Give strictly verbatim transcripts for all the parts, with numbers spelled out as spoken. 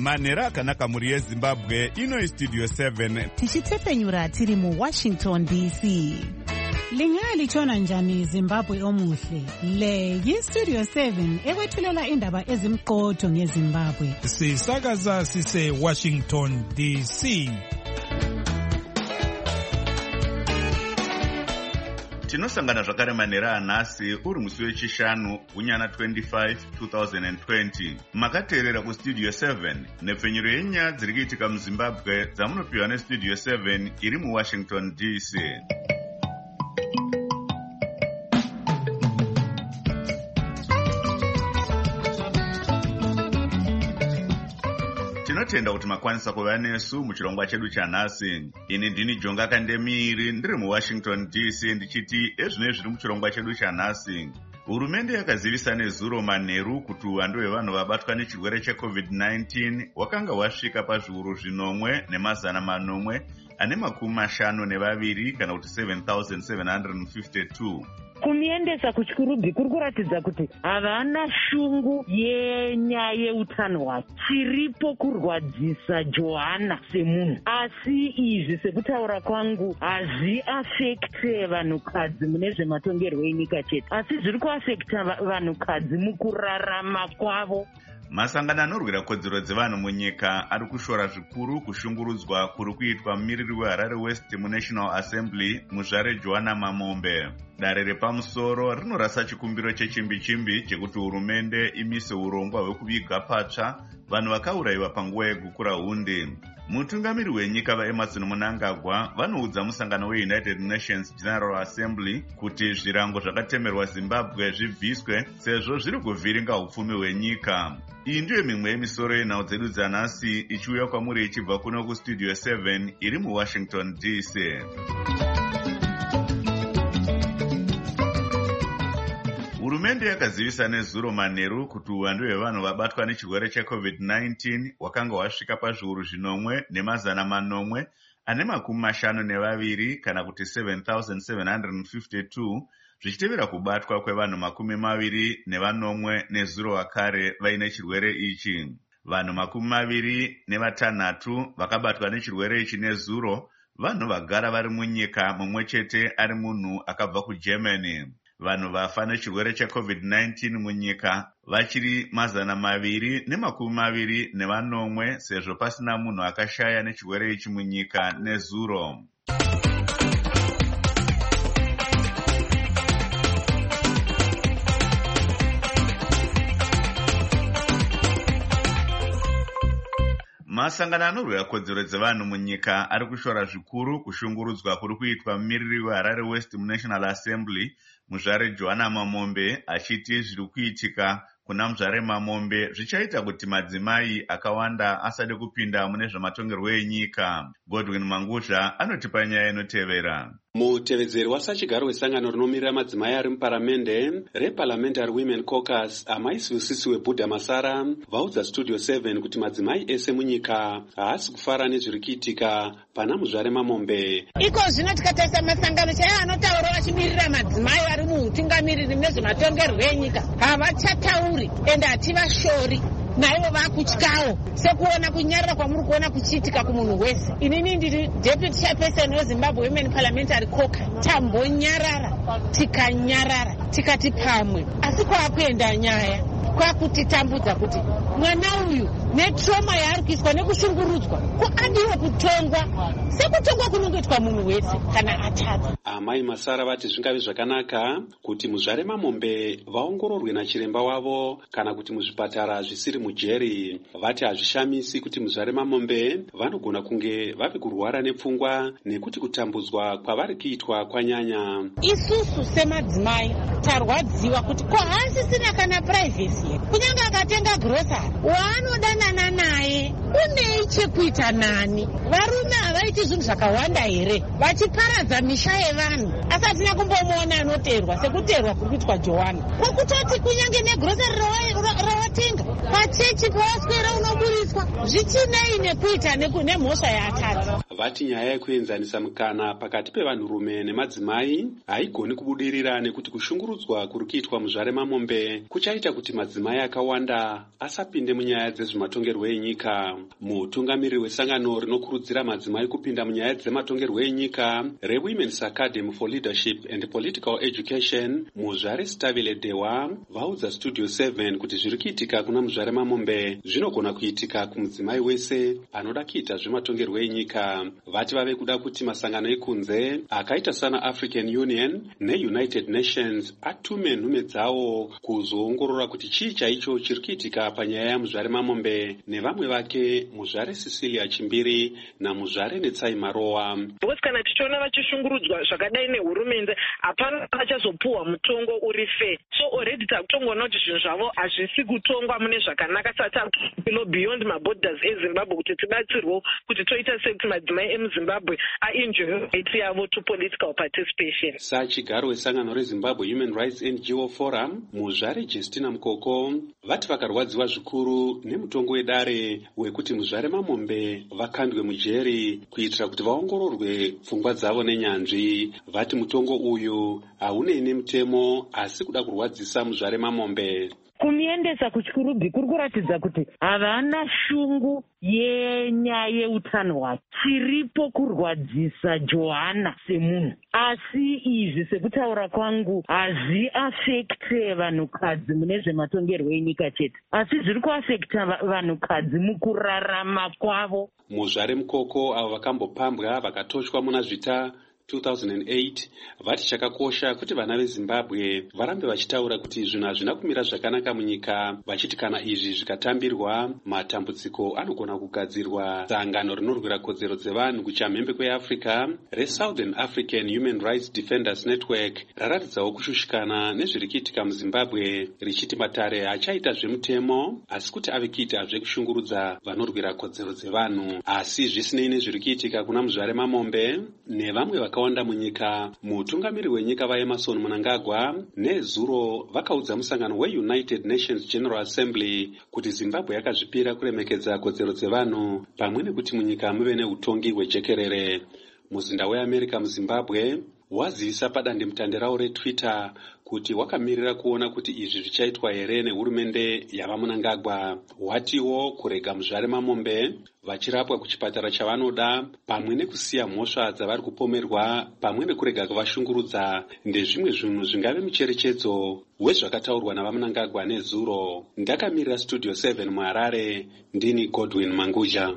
manhero akanaka mhuri yezimbabwe. Ino Studio seven tichitepfenyura tiri muWashington D C. Lingalitshona njani Zimbabwe omuhle? Le yiStudio seven ekwethulela indaba ezimqotho ngeZimbabwe. Sisakaza sise Washington D C. tinosangana zvakare manhero anhasi uri musi wechishanu gunyana twenty-five twenty twenty. Makateerera kuStudio seven nepfenyuro yenyaya dziri kuitika muZimbabwe dzamunopiwa neStudio seven iri muWashington D C. Tinotenda kuti makwanisa kuva nesu muchirongwa chedu chanhasi. Ini ndini Jonga Kandemiri ndiri muWashington D C ndichiti ezvino zviri muchirongwa chedu chanhasi. Hurumende yakazivisa nezuro manheru kuti uwandu hwevanhu vabatwa nechirwere checovid nineteen wakanga wasvika pazviuru zvinomwe nemazana manomwe ane makumi mashanu nevaviri kana kuti seven thousand seven hundred fifty-two. Kumiendesa kuchikurubhi kuri kuratidza kuti havana shungu yenyaya yeutano hwake. Chiripo kurwadzisa Johanna semunhu, asi izvi sekutaura kwangu hazviafekte vanhukadzi mune zvematongerwo enyika chete, asi zviri kuafekta vanhukadzi mukurarama kwavo. Masangano anorwira kodzero dzevanhu munyika ari kushora zvikuru kushungurudzwa kuri kuitwa mumiriri weHarare West muNational Assembly muzvare Johanna Mamombe. Dare repamusoro rinorasa chikumbiro chechimbi-chimbi chekuti hurumende imise urongwa hwekuviga patsva vanhu vakaurayiwa panguva yegukura hundi. Mutungamiri wenyika vaEmmerson Mnangagwa vanoudza musangano weUnited Nations General Assembly kuti zvirango zvakatemerwa Zimbabwe zvibviswe sezvo zviri kuvhiringa upfumi hwenyika. Iyi ndiyo mimwe yemisoro yenhau dzedu dzanhasi ichiuya kwamuri ichibva kuno kuStudio seven iri muWashington D C. Hurumende yakazivisa nezuro manheru kuti uwandu hwevanhu vabatwa nechirwere checovid nineteen wakanga wasvika pazviuru zvinomwe nemazana manomwe ane makumi mashanu nevaviri kana kuti seven thousand seven hundred fifty-two zvichitevera kubatwa kwevanhu makumi maviri nevanomwe nezuro wakare vaine chirwere ichi. Vanhu makumi maviri nevatanhatu vakabatwa nechirwere ichi nezuro vanhu vagara vari munyika, mumwe chete ari munhu akabva kuGermany. Vanhu vafa nechirwere checovid nineteen munyika vachiri mazana maviri nemakumi maviri nevanomwe sezvo pasina munhu akashaya nechirwere ichi munyika nezuro. Masangano anorwira kodzero dzevanhu munyika ari kushora zvikuru kushungurudzwa kuri kuitwa mumiriri weHarare West muNational Assembly muzvare Johanna Mamombe, achiti zviri kuitika kuna muzvare Mamombe zvichaita kuti madzimai akawanda asade kupinda mune zvamatongerwo enyika. Godwin Mangudla anotipa nyaya inotevera. Mutevedzeri wasachigaro wesangano rinomirira madzimai ari muparamende reParliamentary Women Caucus, amai Sivisisi weBudha Masara vaudza Studio seven kuti madzimai ese munyika haasi kufara nezviri kuitika pana muzvare Mamombe. Iko zvino tikatarisa masangano chaiwo anotaura vachimirira madzimai vari mutungamiriri nezvematongerwo enyika havachatauri ende hativashori. Naivo vakutyawo sekuona kunyarara kwamuri kuona kuchiitika kumunhu wese. Inini ndiri Deputy Chairperson weZimbabwe Women Parliamentary Caucus. Tambonyarara tikanyarara tikati pamwe, asi kwakuenda nyaya kwakutitambudza kuti mwana uyu netrauma yaari kuiswa nekushungurudzwa kuadiwa kutongwa sekutongwa kunongoitwa munhu wese kana atadza. Amai Masara vati zvingavi zvakanaka kuti muzvare Mamombe vaongororwe nachiremba wavo kana kuti muzvipatara zvisiri mujeri. Vati hazvishamisi kuti muzvare Mamombe vanogona kunge vave kurwara nepfungwa nekuti kutambudzwa kwavari kuitwa kwanyanya. Isusu semadzimai tarwadziwa kuti ko haasisina kana privacy. Kunyange akatenga grocery waanodanana naye unei chekuita nani? Varume havaiti zvinhu zvakawanda here vachiparadza misha yevanhu asi hatina kumbomuona anoterwa sekuterwa kuri kuitwa Johanna. Kwekutoti kunyange negrocery rawatenga pachechi pawaswera unoburiswa zvichinei nekuita nemhosva yaatadza. vati nyaya yekuenzanisa mukana pakati pevanhurume nemadzimai haigoni kubudirira nekuti kushungurudzwa kuri kuitwa muzvare mamombe kuchaita kuti madzimai akawanda asapinde munyaya dzezvematongerwo enyika. Mutungamiriri wesangano rinokurudzira madzimai kupinda munyaya dzematongerwo enyika reWomen's Academy for Leadership and Political Education, Muzvare Stavile Dewa, vaudza Studio seven kuti zviri kuitika kuna muzvare mamombe zvinogona kuitika kumudzimai wese anoda kuita zvematongerwo enyika. Vati vave kuda kuti masangano ekunze akaita sana African Union neUnited Nations atume nhume dzawo kuzoongorora kuti chii chaicho chiri kuitika panyaya yamuzvare mamombe nevamwe vake muzvare Cecilia Chimbiri namuzvare Netsai Marowa. Because kana tichiona vachishungurudzwa zvakadai nehurumende hapana vachazopuwa mutongo uri fair. So already takutongoona kuti zvinhu zvavo hazvisi kutongwa mune zvakanaka sati beyond maborders eZimbabwe kuti tibatsirwe kuti toita sekuti madzimai emuZimbabwe aenjoy right yavo to political participation. Sachigaro wesangano reZimbabwe Human Rights N G O Forum, muzvare Justina Mukoko, vati vakarwadziwa zvikuru nemutongo wedare wekuti muzvare mamombe vakandwe mujeri kuitira kuti vaongororwe pfungwa dzavo nenyanzvi. Vati mutongo uyu haunei nemutemo asi kuda kurwadzisa muzvare mamombe. Kumuendesa kuchikurubhi kuri kuratidza kuti havana shungu yenyaya yeutano hwake. Chiripo kurwadzisa Johanna semunhu, asi izvi sekutaura kwangu hazviafekte vanhukadzi mune zvematongerwo enyika chete, asi zviri kuafekta vanhukadzi mukurarama kwavo. Muzvare Mukoko avo vakambopambwa vakatochwa muna zvita two thousand eight vati chakakosha kuti vana veZimbabwe varambe vachitaura kuti zvinhu hazvina kumira zvakanaka munyika, vachiti kana izvi zvikatambirwa matambudziko anogona kugadzirwa. Sangano rinorwira kodzero dzevanhu kuchamhembe kweAfrica reSouthern African Human Rights Defenders Network raratidzawo kushushikana nezviri kuitika muZimbabwe, richiti Matare achaita zvemutemo asi kuti ave kuita zvekushungurudza vanorwira kodzero dzevanhu. Asi zvisinei nezviri kuitika kuna muzvare mamombe nevamwe vakawanda munyika, mutungamiri wenyika vaEmerson Mnangagwa nezuro vakaudza musangano weUnited Nations General Assembly kuti Zimbabwe yakazvipira kuremekedza kodzero dzevanhu pamwe nekuti munyika muve neutongi hwejekerere. Muzinda weAmerica muZimbabwe wazivisa padandemutande rawo reTwitter kuti wakamirira kuona kuti izvi zvichaitwa here nehurumende yavaMnangagwa. Watiwo kurega muzvare mamombe vachirapwa kuchipatara chavanoda pamwe nekusiya mhosva dzavari kupomerwa pamwe nekurega kuvashungurudza ndezvimwe zvinhu zvingave mucherechedzo wezvakataurwa navaMnangagwa nezuro. Ndakamirira Studio seven muHarare, ndini Godwin Manguja.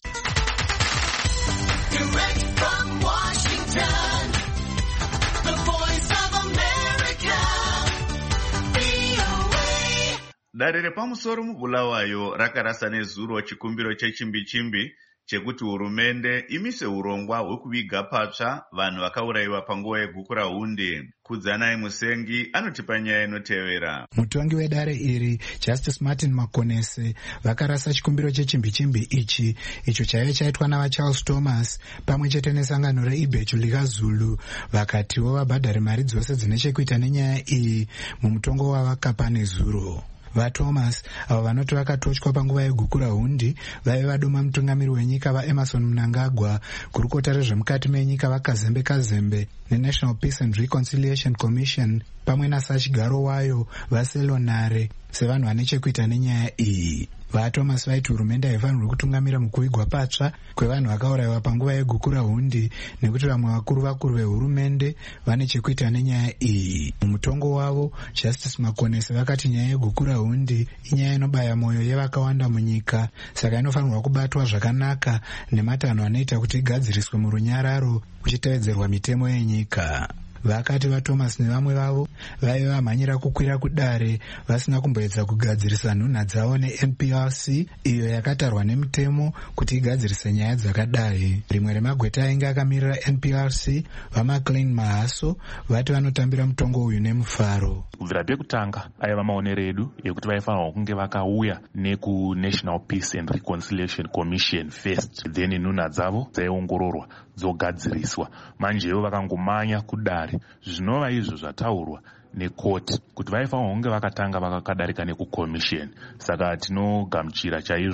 Dare repamusoro muBulawayo rakarasa nezuro chikumbiro chechimbi-chimbi chekuti hurumende imise urongwa hwekuviga patsva vanhu vakaurayiwa panguva yeguku raHunde. Kudzanai Musengi anotipa nyaya inotevera. Mutongi wedare iri Justice Martin Makonese vakarasa chikumbiro chechimbi-chimbi ichi icho chaive chaitwa navaCharles Thomas pamwe chete nesangano reIbhechu likaZulu, vakatiwo vabhadhare mari dzose dzine chekuita nenyaya iyi mumutongo wavakapa nezuro. VaThomas avo vanoti vakatochwa panguva yeguku raHundi vaive vadoma mutungamiri wenyika vaEmerson Mnangagwa, kurukota rezvemukati menyika vaKazembe Kazembe neNational Peace and Reconciliation Commission pamwe nasachigaro wayo vaSelonare sevanhu vane chekuita nenyaya iyi. VaThomas vaiti hurumende haifanirwi kutungamira mukuvigwa patsva kwevanhu vakaurayiwa panguva yeguku raHundi nekuti vamwe vakuru vakuru vehurumende vane chekuita nenyaya iyi. Mumutongo wavo Justice Makonese vakati nyaya yeguku raHundi inyaya inobaya mwoyo yevakawanda munyika, saka inofanirwa kubatwa zvakanaka nematanho anoita kuti igadziriswe murunyararo kuchitevedzerwa mitemo yenyika. Vakati vaThomas nevamwe vavo vaive vamhanyira kukwira kudare vasina kumboedza kugadzirisa nhunha dzavo neN P R C iyo yakatarwa nemutemo kuti igadzirise nyaya dzakadai. Rimwe remagweta ainge akamirira N P R C vaMaclean Mahaso vati vanotambira mutongo uyu nemufaro. Kubvira pekutanga aiva maonero edu ekuti vaifanirwa kunge vakauya nekuNational Peace and Reconciliation Commission first, then nhunha dzavo dzaiongororwa dzogadziriswa. Manjewo vakangomanya kudare. Zvinova izvo zvataurwa nekoti kuti vaifanirwa kunge vakatanga vakakadarika nekukomisheni. Saka tinogamuchira chaizvo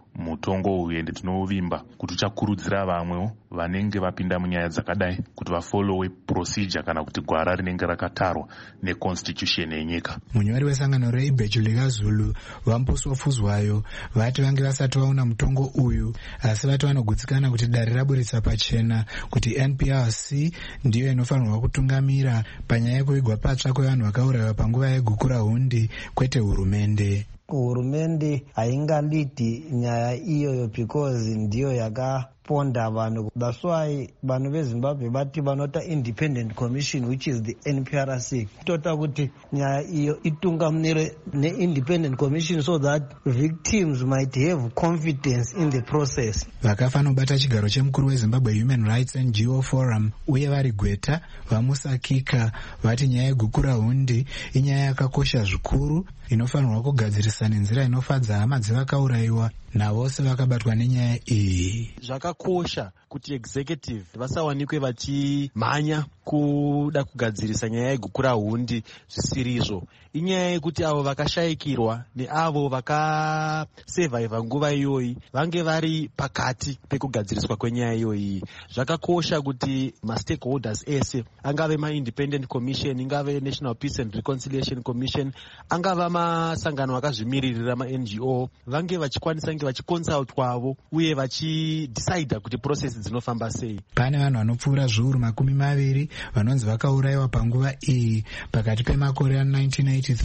mutongo uyu ende tinouvimba kuti uchakurudzira vamwewo vanenge vapinda munyaya dzakadai kuti vafolowe procedure kana kuti gwara rinenge rakatarwa neconstitution yenyika. Munyori wesangano reIbhechu likazulu Vamposi Fuzwayo vati vange vasati vaona mutongo uyu, asi vati vanogutsikana kuti dare raburitsa pachena kuti N P R C ndiyo inofanirwa kutungamira panyaya yekuvigwa patsva kwevanhu vakaurayiwa panguva yegukura hundi, kwete hurumende. Hurumende haingalidi nyaya iyoyo because ndiyo yakaponda vanhu. That's why vanhu veZimbabwe vati vanota independent commission which is the N P R C tota kuti nyaya iyo itungamire ne-independent commission so that victims might have confidence in the process. Vakafa nobata chigaro chemukuru weZimbabwe Human Rights N G O Forum uye vari Gweta vamusakika vati nyaya yegukura hundi inyaya yakakosha zvikuru inofanirwa kugadzirisa nenzira inofadza hama dzevakaurayiwa navose vakabatwa nenyaya iyi. Zvakakosha kuti executive vasawanikwe vachimhanya kuda kugadzirisa nyaya yegukura hundi zvisirizvo. Inyaya yekuti avo vakashayikirwa neavo vakasevhaivha nguva iyoyi vange vari pakati pekugadziriswa kwenyaya iyoyi. Zvakakosha kuti mastakeholders ese, angave ma-independent commission, ingave National Peace and Reconciliation Commission, angava masangano akazvimiririra ma-N G O, vange vachikwanisa nge vachiconsultwa kwavo uye vachidecida kuti process dzinofamba sei. Pane vanhu vanopfuura zviuru makumi maviri vanonzi vakaurayiwa panguva iyi pakati pemakore a1983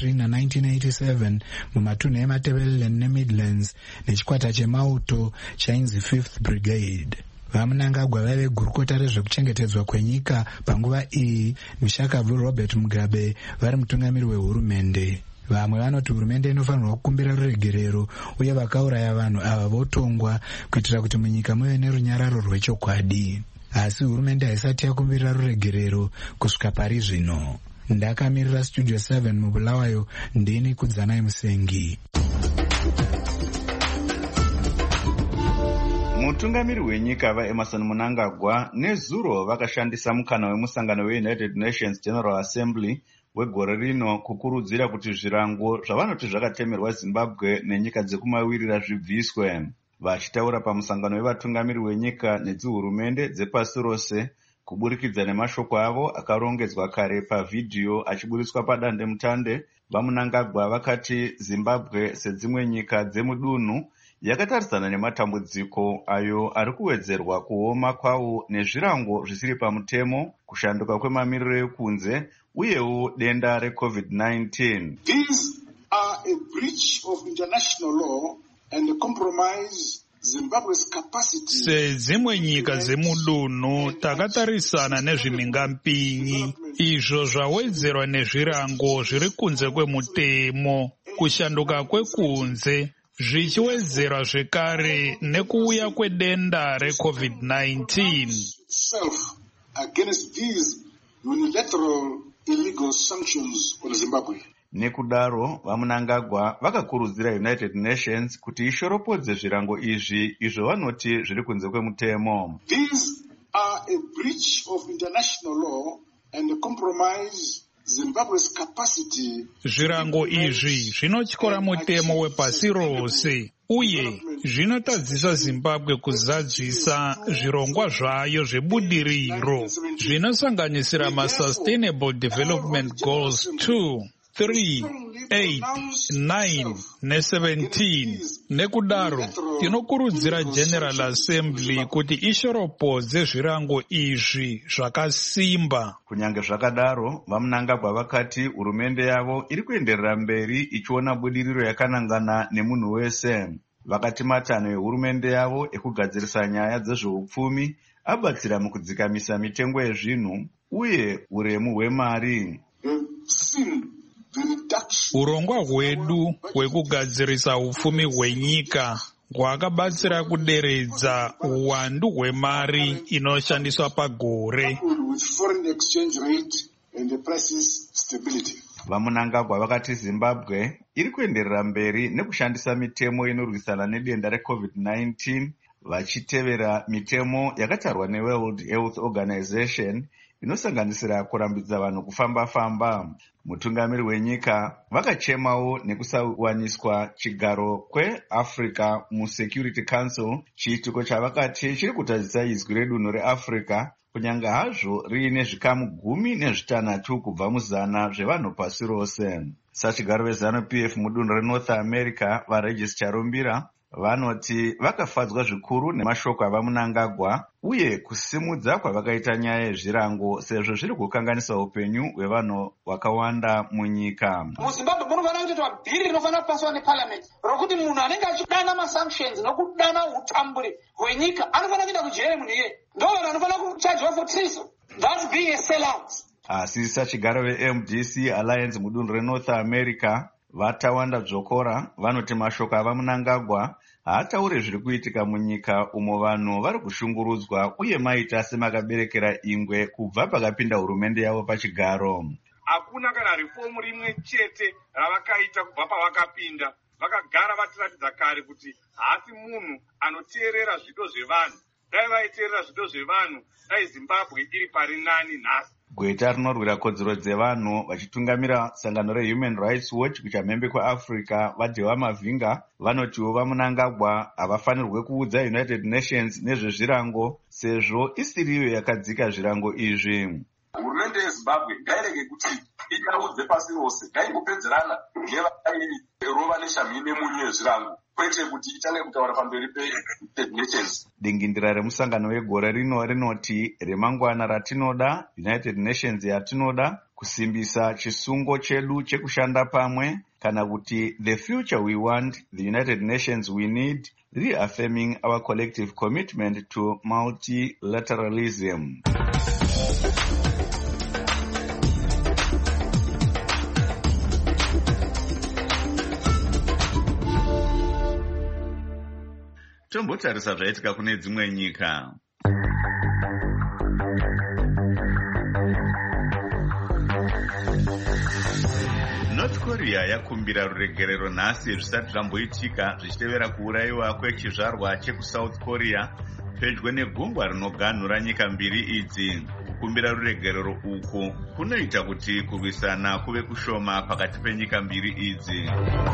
na1987 mumatunhu eMatabeleland neMidlands nechikwata chemauto chainzi fifth Brigade. Vamunangagwa vaive gurukota rezvekuchengetedzwa kwenyika panguva iyi, Mshakavu Robert Mugabe vari mutungamiri wehurumende. Vamwe vanoti hurumende inofanirwa kukumbira ruregerero uye vakauraya vanhu ava votongwa kuitira kuti munyika muve nerunyararo rwechokwadi. Asi hurumende haisati yakumbira ruregerero kusvika pari zvino. Ndakamirira Studio seven mubulawayo, ndini Kudzanai Musengi. Mutungamiri wenyika vaEmerson Mnangagwa nezuro vakashandisa mukana wemusangano weUnited Nations General Assembly wegore rino kukurudzira kuti zvirango zvavanoti zvakatemerwa Zimbabwe nenyika dzekumawirira zvibviswe. Vachitaura pamusangano wevatungamiri wenyika nedzihurumende dzepasi rose kuburikidza nemashoko avo akarongedzwa kare pavhidhiyo achiburiswa padandemutande, vaMnangagwa vakati Zimbabwe sedzimwe nyika dzemudunhu yakatarisana nematambudziko ayo ari kuwedzerwa kuoma kwawo nezvirango zvisiri pamutemo, kushanduka kwemamiriro ekunze uyewo denda reCovid nineteen. These are a breach of international law and a compromise Zimbabwe's capacity. Sedzimwe nyika dzemudunhu takatarisana nezvimingampinyi izvo zvawedzerwa nezvirango zviri kunze kwemutemo, kushanduka kwekunze zvichiwedzerwa zvekare nekuuya kwedenda reCovid nineteen. Self against these unilateral illegal sanctions on Zimbabwe. Nekudaro vaMnangagwa vakakurudzira United Nations kuti ishoropodze zvirango izvi izvo vanoti zviri kunze kwemutemo. These are a breach of international law and a compromise Zimbabwe's capacity. Zvirango izvi zvinotyora mutemo wepasi rose uye zvinotadzisa Zimbabwe kuzadzisa zvirongwa zvayo zvebudiriro zvinosanganisira maSustainable Development Goals two, three, eight, nine neseventeen. Nekudaro tinokurudzira General Assembly kuti ishoropodze zvirango izvi zvakasimba. Kunyange zvakadaro, vaMnangagwa vakati hurumende yavo iri kuenderera mberi ichiona budiriro yakanangana nemunhu wese. Vakati matanho ehurumende yavo ekugadzirisa nyaya dzezveupfumi abatsira mukudzikamisa mitengo yezvinhu uye uremu hwemari. Urongwa hwedu hwekugadzirisa upfumi hwenyika hwakabatsira kuderedza uwandu hwemari inoshandiswa pagore. VaMnangagwa vakati Zimbabwe iri kuenderera mberi nekushandisa mitemo inorwisana nedenda reCovid nineteen vachitevera mitemo yakatarwa neWorld Health Organization inosanganisira kurambidza vanhu kufamba-famba. Mutungamiri wenyika vakachemawo nekusawaniswa chigaro kweAfrica muSecurity Council, chiitiko chavakati chiri kutadzisa izwi redunhu reAfrica kunyanga hazvo riine zvikamu gumi nezvitanhatu kubva muzana zvevanhu pasi rose. Sachigaro vezanu-P F mudunhu reNorth America, vaRegis Charumbira, vanoti vakafadzwa zvikuru nemashoko avaMunangagwa uye kusimudza kwavakaita nyaya yezvirango sezvo zviri kukanganisa upenyu hwevanhu vakawanda munyika. MuZimbabwe munofanira kuitwa bhiri rinofanira kupaswa neparliament rokuti munhu anenge achidana masanctions nokudana utamburi hwenyika anofanira kuenda kujere munhu iye. Ndo vanhu anofanira kuchajwa for treason. That's being a sellout. Asi sachigaro veM D C Alliance mudunhu reNorth America, Vatawanda Dzokora, vanoti mashoko avaMunangagwa haatauri zviri kuitika munyika umo vanhu vari kushungurudzwa uye maita semakaberekera ingwe kubva pakapinda hurumende yavo pachigaro. Hakuna kana reformu rimwe chete ravakaita kubva pavakapinda. Vakagara vatiratidza kare kuti haasi munhu anoteerera zvido zvevanhu. Dai vaiteerera zvido zvevanhu, dai Zimbabwe iri pari nani nhasi. Gweta rinorwira kodzero dzevanhu vachitungamira sangano reHuman Rights Watch kuchamhembe kweAfrica, vaDhewa Mavhinga, vanotiwo vaMunangagwa havafanirwe kuudza United Nations nezvezvirango sezvo isiriyo yakadzika zvirango izvi. Hurumende yeZimbabwe ngairege kuti itaudze pasi rose, ngaingopedzerana ngevakairova neshamhi nemunyu yezvirango, kwete kuti itange kutaura pamberi peUnited Nations. Dingindira remusangano wegore rino rinoti remangwana ratinoda, United Nations yatinoda, kusimbisa chisungo chedu chekushanda pamwe, kana kuti the future we want, the United Nations we need, reaffirming our collective commitment to multilateralism. Tombotarisa zvaitika kune dzimwe nyika. North Korea yakumbira ruregerero nhasi zvisati zvamboitika zvichitevera kuurayiwa kwechizvarwa chekuSouth Korea pedyo negungwa rinoganhura nyika mbiri idzi. Kukumbira ruregerero uku kunoita kuti kurwisana kuve kushoma pakati penyika mbiri idzi.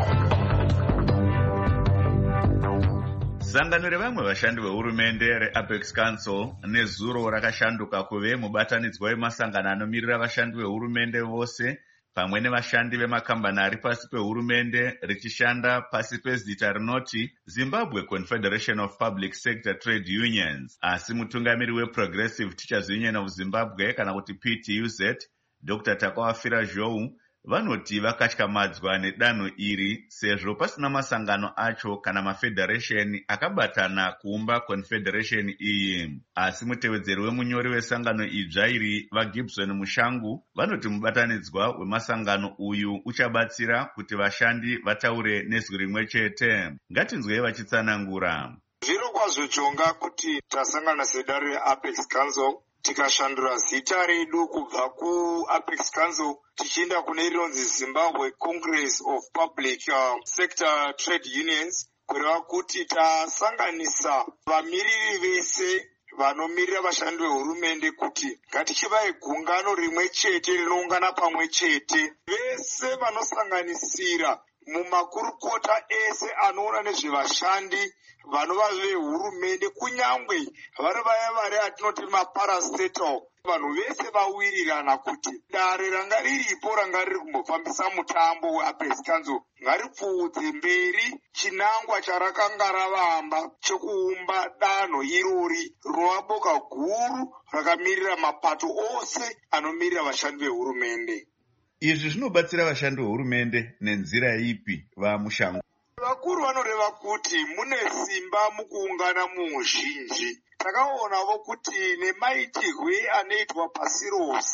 Sangano revamwe vashandi vehurumende reApex Council nezuro rakashanduka kuve mubatanidzwa wemasangano anomirira vashandi vehurumende vose pamwe nevashandi vemakambani ari pasi pehurumende richishanda pasi pezita rinoti Zimbabwe Confederation of Public Sector Trade Unions. Asi mutungamiri weProgressive Teachers Union of Zimbabwe kana kuti P T U Z, Doctor Takawafira Zhou, vanoti vakatyamadzwa nedanho iri sezvo pasina masangano acho kana mafederation akabatana kuumba confederation iyi. Asi mutevedzeri wemunyori wesangano idzva iri vaGibson Mushangu vanoti mubatanidzwa wemasangano uyu uchabatsira kuti vashandi vataure nezwi rimwe chete. Ngatinzwei vachitsanangura. Zviro kwazvo chonga kuti tasangana sedare reApex Council tikashandura zita redu kubva kuApex Council tichienda kune rinonzi Zimbabwe Congress of Public uh, Sector Trade Unions, kureva kuti tasanganisa vamiriri vese vanomirira vashandi vehurumende kuti ngatichivai gungano rimwe chete rinoungana pamwe chete, vese vanosanganisira mumakurukota ese anoona nezvevashandi vanova vehurumende, kunyangwe vari vaya vari atinoti maparastatal, vanhu vese vawirirana kuti dare ranga riripo ranga riri kumbofambisa mutambo weApex Council ngaripfuudze mberi chinangwa charakanga ravamba chekuumba danho irori rinova boka guru rakamirira mapato ose anomirira vashandi vehurumende. Izvi zvinobatsira vashandi vehurumende nenzira ipi vaMushangu? Vakuru vanoreva kuti mune simba mukuungana muzhinji. Takaonavo kuti nemaitirwe anoitwa pasi rose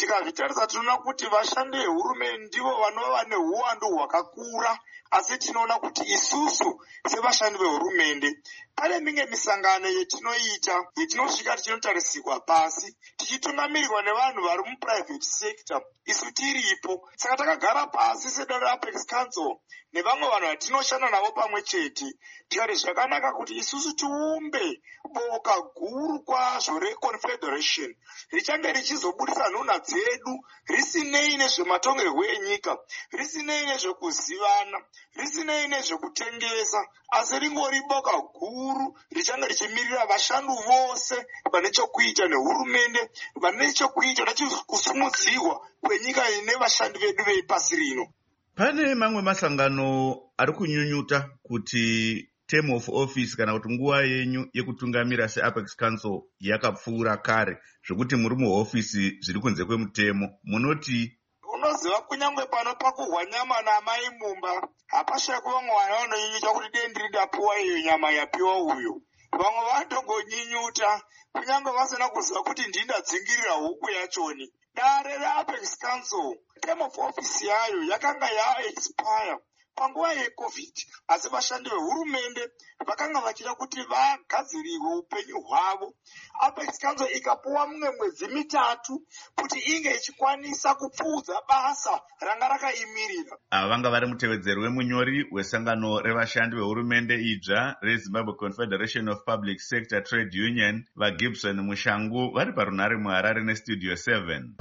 tikazvitarisa tinoona kuti vashandi vehurumende ndivo vanova neuwandu hwakakura, asi tinoona kuti isusu sevashandi vehurumende pane mimwe misangano yetinoita yetinosvika tichinotarisirwa pasi tichitungamirirwa nevanhu vari muprivate sector isu tiripo. Saka takagara pasi sedare Apex Council nevamwe vanhu vatinoshanda navo pamwe chete tikati zvakanaka kuti isusu tiumbe boka guru kwazvo reconfederation richange richizobudisa nhunha dzedu risinei nezvematongerwo enyika, risinei nezvekuzivana, risinei nezvekutengesa, asi ringori boka guru richange richimirira vashandi vose vane chokuita nehurumende, vane chokuita nekusumudzirwa kwenyika ine vashandi vedu vepasi rino. Pane mamwe masangano ari kunyunyuta kuti term of office kana kuti nguva yenyu yekutungamira seApex Council yakapfuura kare zvekuti muri muhofisi zviri kunze kwemutemo. Munoti unoziva kunyange pano pakuhwa nyama namai mumba hapashaya kuvamwe vana vanonyunyuta kuti dei ndiri ndapiwa iyo nyama yapiwa uyo. Vamwe vatongonyinyuta kunyange vasina kuziva kuti ndindadzingirira huku yachoni. Dare reApex Council term of office yayo yakanga yaexpire panguva yecovid, asi vashandi vehurumende vakanga vachida kuti vagadzirirwe upenyu hwavo. Apex Council ikapuwa mumwe mwedzi mitatu kuti inge ichikwanisa kupfuudza basa ranga rakaimirira. Ava vanga vari mutevedzeri wemunyori wesangano revashandi vehurumende idzva reZimbabwe Confederation of Public Sector Trade Union vaGibson Mushangu vari parunhare muHarare neStudio seven.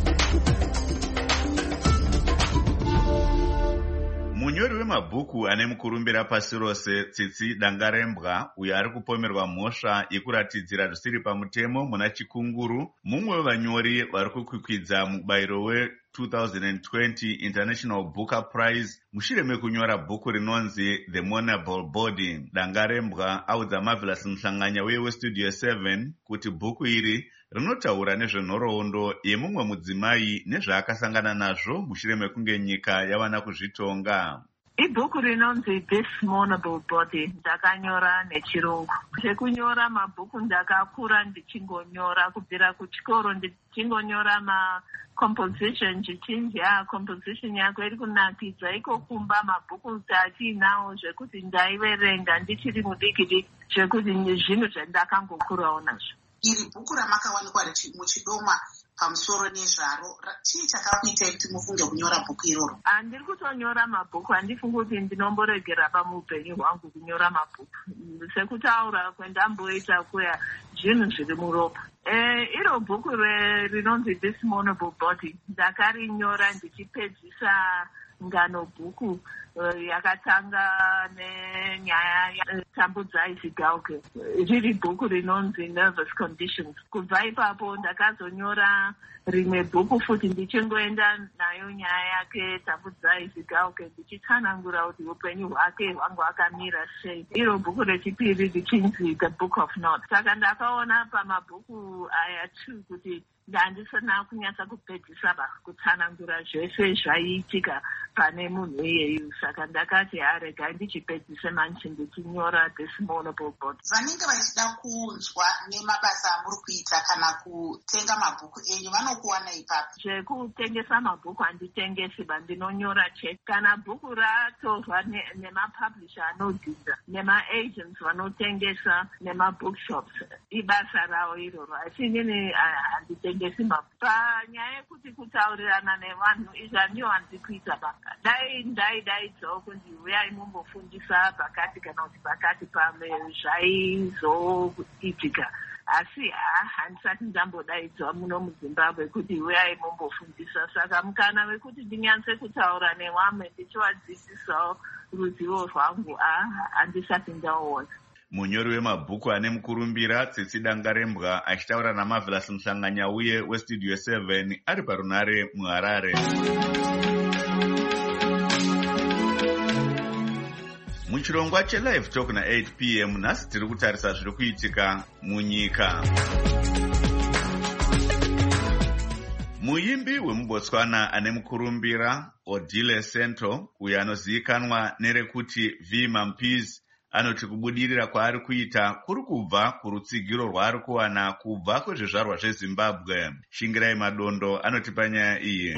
Munyori wemabhuku ane mukurumbira pasi rose Tsitsi Dangarembwa uyo ari kupomerwa mhosva yekuratidzira zvisiri pamutemo muna Chikunguru, mumwe wevanyori vari kukwikwidza mubayiro we two thousand twenty International Booker Prize mushure mekunyora bhuku rinonzi The Monable Body. Dangarembwa audza Marvelous Mhlanganya weStudio seven kuti bhuku iri rinotaura nezvenhoroondo yemumwe mudzimai nezvaakasangana nazvo mushure mekunge nyika yavana kuzvitonga. Ibhuku rinonzi This Monable Body ndakanyora nechirungu. Zvekunyora mabhuku ndakakura ndichingonyora kubvira kuchikoro ndichingonyora ma composition chichinji ya composition yako iri kunakidza iko kumba mabhuku tatinawo zvekuti ndaiverenga ndichiri mudiki diki zvekuti zvinhu zvandakangokurawo nazvo. Iri bhuku ramakawanikwa muchidomwa pamusoro nezvaro chii chakakuita kuti mufunge kunyora bhuku iroro? Handiri kutonyora mabhuku, handifungi kuti ndinomboregera pamuupenyu hwangu kunyora mabhuku. Sekutaura kwendamboita kuya zvinhu zviri muropa. E, iro bhuku rinonzi This Monable Body ndakarinyora ndichipedzisa ngano bhuku uh, yakatanga nenyaya yatambudzai Zigauke, riri bhuku rinonzi Nervous Conditions. Kubva ipapo ndakazonyora rimwe bhuku futi ndichingoenda nayo nyaya yake Tambudzai Zigauke ndichitsanangura kuti upenyu hwake hwangu hwakamira sei. Iro bhuku rechipiri richinzi The Book of Notes. Saka ndakaona pamabhuku aya two kuti ndandisana kunyatsa kupedzisa kutsanangura zvese zvaiitika pane munhu iyeyu. Saka ndakati arega ndichipedzise manchi ndichinyora This Monable Body. Vanenge vachida kunzwa nemabasa amuri kuita kana kutenga mabhuku enyu vanokuwana ipapi? Zvekutengesa mabhuku handitengesi ba, ndinonyora chete. Kana bhuku ratorwa nemapublisher anodhidha nemaagents vanotengesa nemabookshops ibasa rawo iroro, asi inini handitengesi mabhuku. Panyaya yekuti kutaurirana nevanhu izvi handiwo handiri kuita banga. Dai ndaidaidzawo kunzi uyai mumbofundisa pakati kana kuti pakati pamwe zvaizoitika, asi handisati ndambodaidzwa muno muZimbabwe kuti uyai mumbofundisa. Saka mukana wekuti ndinyatse kutaura nevamwe ndichivadzidzisawo ruzivo rwangu handisati ndauona. Munyori wemabhuku ane mukurumbira Tsitsi Dangarembwa achitaura naMarvelous Mhlanganya uye weStudio seven ari parunhare muHarare. Muchirongwa cheLive Talk na eight p m nhasi tiri kutarisa zviri kuitika munyika. Muimbi wemuBotswana ane mukurumbira Odile Sento uyo anozivikanwa nerekuti V Mampies anoti kubudirira kwaari kuita kuri kubva kurutsigiro rwaari kuwana kubva kuzvizvarwa zvezimbabwe. Shingirai Madondo anotipa nyaya iyi.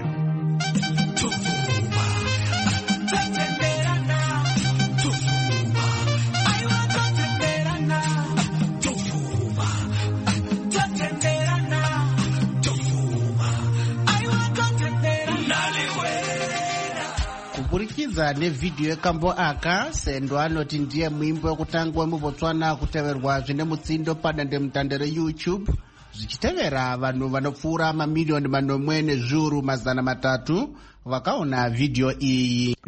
Kuburikidza nevidhiyo yekambo aka, Sendo anoti ndiye muimbi wekutanga wemuBotswana kuteverwa zvine mutsindo padandemutande reYouTube, zvichitevera vanhu vanopfuura mamiliyoni manomwe nezviuru mazana matatu vakaona vidhiyo iyi.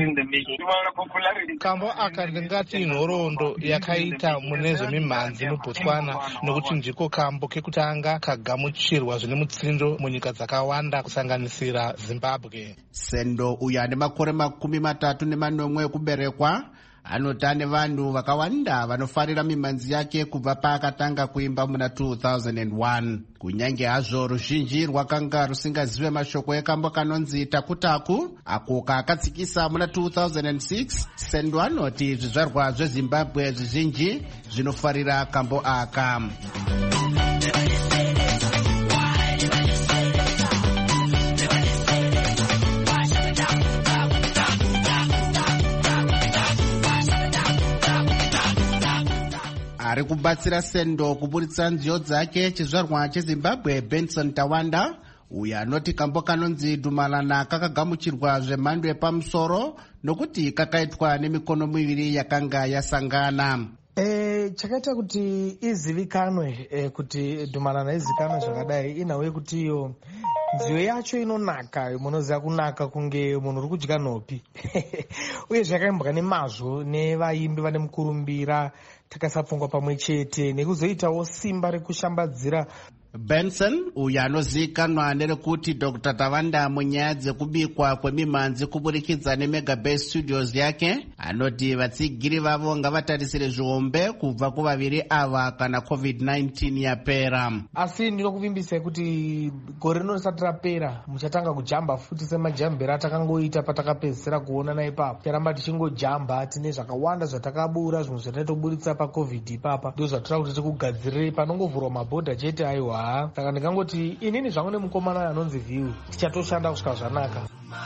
Kambo aka ndingati nhoroondo yakaita mune zvemimhanzi muBotswana, nokuti ndiko kambo kekutanga kagamuchirwa zvine mutsindo munyika dzakawanda kusanganisira Zimbabwe. Sendo uyu ane makore makumi matatu nemanomwe ekuberekwa anoti ane vanhu vakawanda vanofarira mimhanzi yake kubva paakatanga kuimba muna two thousand one. Kunyange hazvo ruzhinji rwakanga rusingazive mashoko ekambo kanonzi Takutaku ako kaakatsikisa muna two thousand six, Sendo anoti zvizvarwa zveZimbabwe zvizhinji zvinofarira kambo aka. Ari kubatsira Sendo kuburitsa nziyo dzake chizvarwa cheZimbabwe Benson Tawanda, uyu anoti kambo kanonzi Dhumalana kakagamuchirwa zvemhando yepamusoro nokuti kakaitwa nemikono miviri yakanga yasangana. E, chakaita kuti izivikanwe e, kuti Dhumalana izivikanwe zvakadai inhau yekuti iyo nziyo yacho inonaka, munoziva kunaka kunge munhu uri kudya nhopi uye zvakaimbwa nemazvo nevaimbi vane mukurumbira takasapfungwa pamwe chete nekuzoitawo simba rekushambadzira. Benson uyu anozivikanwa nerekuti Doctor Tawanda munyaya dzekubikwa kwemimhanzi kuburikidza neMegabase Studios yake, anoti vatsigiri vavo ngavatarisire zvihombe kubva kuvaviri ava kana covid nineteen yapera. Asi ndinokuvimbisai kuti gore rino risati rapera muchatanga kujamba futi semajambiro atakangoita patakapedzisira kuonana ipapo. Taramba tichingojamba, tine zvakawanda zvatakabura, zvimwe zvatatoburitsa pacovid ipapa, ndo zvatoda kuti tikugadzirire panongovhurwa mabhodha chete. Aiwa, saka ndingangoti inini zvangu nemukomana anonzi View tichatoshanda kusvika zvanaka.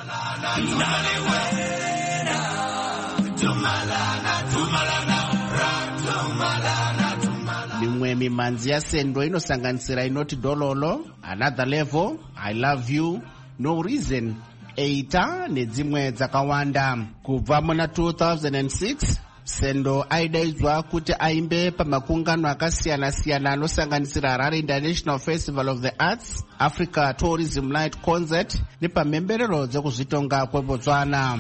Mimwe mimhanzi yaSendo inosanganisira inoti Dololo, Another Level, I Love You, No Reason, Eita nedzimwe dzakawanda. Kubva muna two thousand six, Sendo aidaidzwa kuti aimbe pamakungano akasiyana-siyana anosanganisira Harare International Festival of the Arts, Africa Tourism Night Concert nepamhemberero dzekuzvitonga kweBotswana.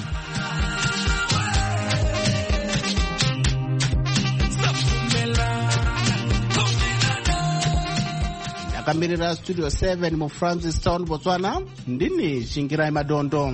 Ndakamirira Studio seven muFrancistown, Botswana, ndini Shingirai Madondo.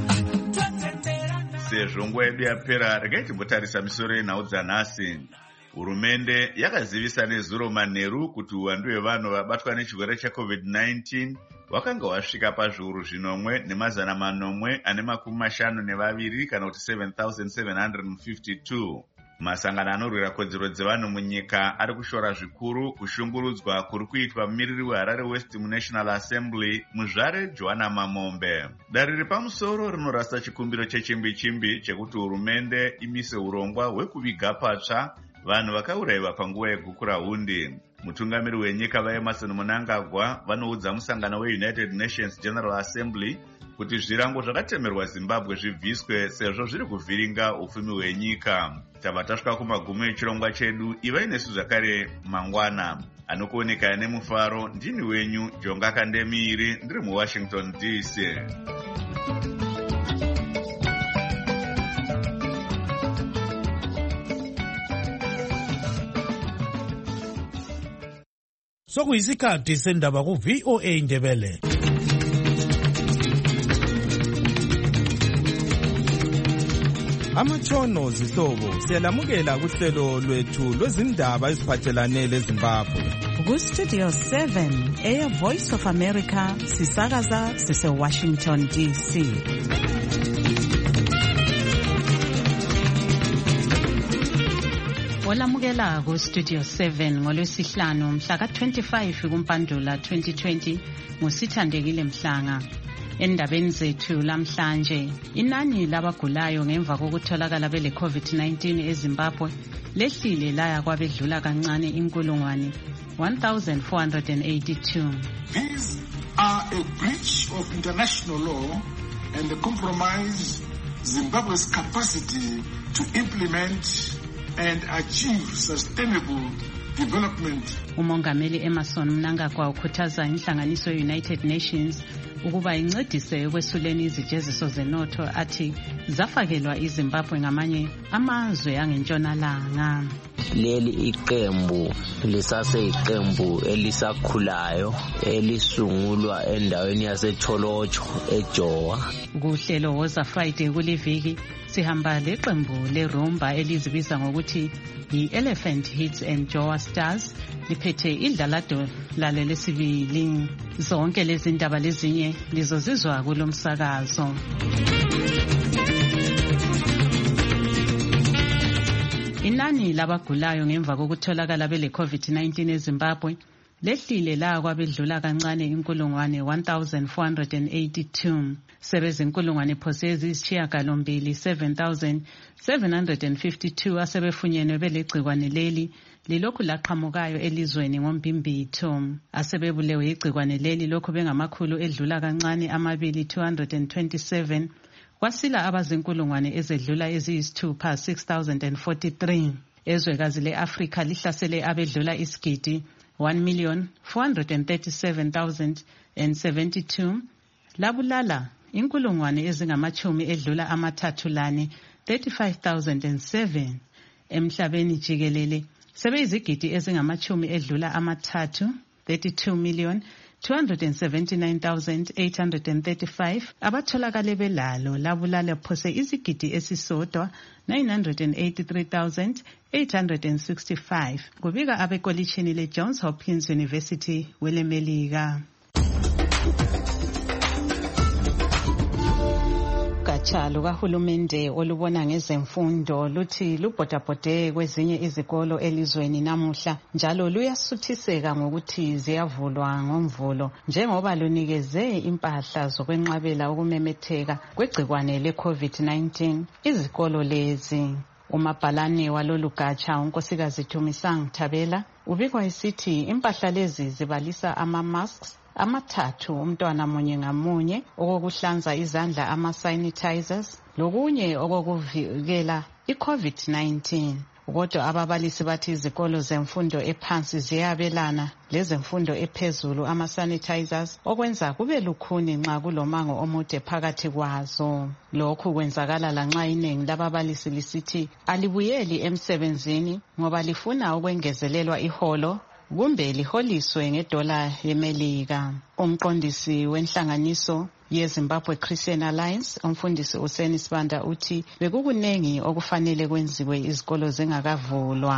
Sezvo nguva yedu yapera, regai timbotarisa misoro yenhau dzanhasi. Hurumende yakazivisa nezuro manheru kuti uwandu hwevanhu vabatwa nechirwere checovid nineteen wakanga wasvika pazviuru zvinomwe nemazana manomwe ane makumi mashanu nevaviri kana kuti seven thousand seven hundred fifty-two. Masangano anorwira kodzero dzevanhu munyika ari kushora zvikuru kushungurudzwa kuri kuitwa mumiriri weHarare West muNational Assembly muzvare Joanna Mamombe. Dare repamusoro rinorasa chikumbiro chechimbi-chimbi chekuti hurumende imise urongwa hwekuviga patsva vanhu vakaurayiwa panguva yegukura hundi. Mutungamiri wenyika vaEmerson Mnangagwa vanoudza musangano weUnited Nations General Assembly kuti zvirango zvakatemerwa Zimbabwe zvibviswe sezvo zviri kuvhiringa upfumi hwenyika. Tava tasvika kumagumo echirongwa chedu, ivai nesu zvakare mangwana. Anokuoneka nemufaro ndini wenyu Jonga Kandemiri, ndiri muWashington D C. Sokuyisikhathi sendaba ku V O A Ndebele. Amatshono zihlobo siyalamukela kuhlelo lwethu lwezindaba eziphathelane leZimbabwe. Ku Studio seven, Air Voice of America, sisakaza sise Washington D C. Olamukela ku Studio seven ngolwesihlanu mhla ka twenty-five kuMpandula twenty twenty ngusithandekile Mhlanga. Endabeni zethu lamhlanje, inani labagulayo ngemva kokutholakala bele COVID nineteen eZimbabwe lehlile laya kwabedlula kancane inkulungwane one thousand four hundred eighty-two. These are a breach of international law and compromise Zimbabwe's capacity to implement and achieve sustainable development. Umongameli Emerson Mnangagwa ukhuthaza inhlanganiso ye-United Nations ukuba incedise ekwesuleni izijeziso zenotho athi zafakelwa iZimbabwe ngamanye amazwe angentshonalanga. Leli iqembu lisase iqembu elisakhulayo elisungulwa endaweni yaseTholotsho eJowa. Kuhlelo Woza Friday kuliviki sihamba leqembu leRumba elizibiza ngokuthi yi-Elephant Hits and Jowa Stars liphethe idlalado lale lesibili. Zonke lezi ndaba lezinye lizozizwa kulomsakazo. Inani labagulayo ngemva kokutholakala bele COVID nineteen eZimbabwe lehlile la kwabedlula kancane inkulungwane one thousand four hundred eighty-two. Sebezinkulungwane phose ezisishiyagalombili seven thousand seven hundred fifty-two asebefunyenwe belegcikwane leli lilokhu laqhamukayo elizweni ngombimbitho. Asebebulewe igcikwane leli lokhu bengamakhulu edlula kancane amabili two hundred twenty-seven. Kwasila abazinkulungwane ezedlula eziyisithupha six thousand forty-three. Ezwekazi le-Afrika lihlasele abedlula isigidi one million four hundred thirty-seven thousand seventy-two. Labulala inkulungwane ezingamachumi edlula amathathu lane thirty-five thousand seven. Emhlabeni jikelele sebeyizigidi ezingamachumi edlula amathathu thirty-two million two hundred seventy-nine thousand eight hundred thirty-five abatholakale belalo. Labulala phose izigidi esisodwa nine hundred eighty-three thousand eight hundred sixty-five. Kubika abekolitshini le-Johns Hopkins University welemelika. Ugatsha lukahulumende olubona ngezemfundo luthi lubhodabhode kwezinye izikolo elizweni namuhla njalo luyasuthiseka ngokuthi ziyavulwa ngomvulo njengoba lunikeze impahla zokwenqabela ukumemetheka kwegcikwane le-COVID nineteen. Izikolo lezi umabhalane walolu gatsha unkosikazi Thumisang Thabela ubikwa esithi impahla lezi zibalisa ama-masks amathathu umntwana munye ngamunye, okokuhlanza izandla ama-sanitizers lokunye okokuvikela i-COVID nineteen. Kodwa ababalisi bathi izikolo zemfundo ephansi ziyabelana lezemfundo ephezulu ama-sanitizers okwenza kube lukhuni nxa kulomango omude phakathi kwazo. Lokhu kwenzakala lanxa iningi lababalisi lisithi alibuyeli emsebenzini ngoba lifuna ukwengezelelwa iholo kumbe liholiswe ngedola yemelika. Umqondisi wenhlanganiso yeZimbabwe Christian Alliance umfundisi uSeni Sibanda uthi bekukunengi okufanele kwenziwe izikolo zingakavulwa.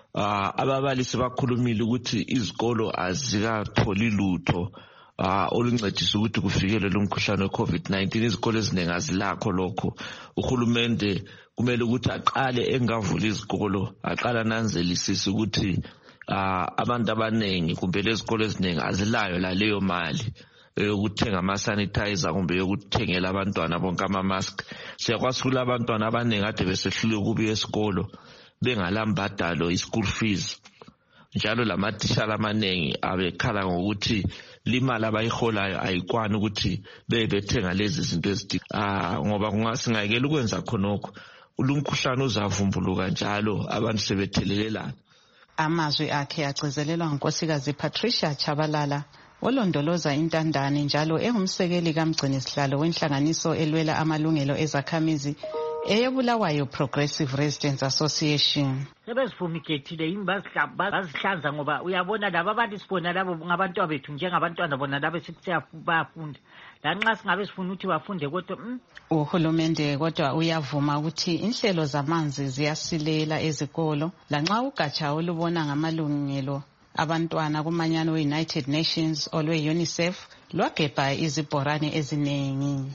uh, ababalisi bakhulumile ukuthi izikolo azikatholi lutho uh, oluncedisa ukuthi kufikele lo mkhuhlane we-COVID nineteen. Izikolo eziningi azilakho lokho. Uhulumende kumele ukuthi aqale engavula izikolo, aqala nanzelisisa ukuthi uh, abantu abaningi kumbe lezikolo eziningi azilayo la leyo mali yokuthenga ama-sanitizer kumbe yokuthengela abantwana bonke ama-mask. Siyakwazi ukuthi abantwana abaningi ade besehlule ukubuya esikolo bengalambadalo i-school fees, njalo lamatitshala amaningi abekhala ngokuthi limali abayiholayo ayikwani ukuthi bebethenga lezi zinto ezidinga ah ngoba kungasingayekela ukwenza khonokho ulumkhuhlane uzavumbuluka njalo abantu sebethelelelana. Amazwi akhe agcizelelwa ngunkosikazi Patricia Chabalala olondoloza intandane njalo engumsekeli kamgcini sihlalo wenhlanganiso elwela amalungelo ezakhamizi eyebulawayo Progressive Residents Association. Sebesifumigethile imbazihlamba bazihlanza ngoba uyabona laba abantu sibona labo ngabantu abethu njengabantwana bona labo sikusiya bayafunda lanxa singabe sifuna ukuthi bafunde kodwa uhulumende kodwa uyavuma ukuthi inhlelo zamanzi ziyasilela ezikolo lanxa ugatsha olubona ngamalungelo abantwana kumanyano we-United Nations olwe-UNICEF lwagebha izibhorane eziningi.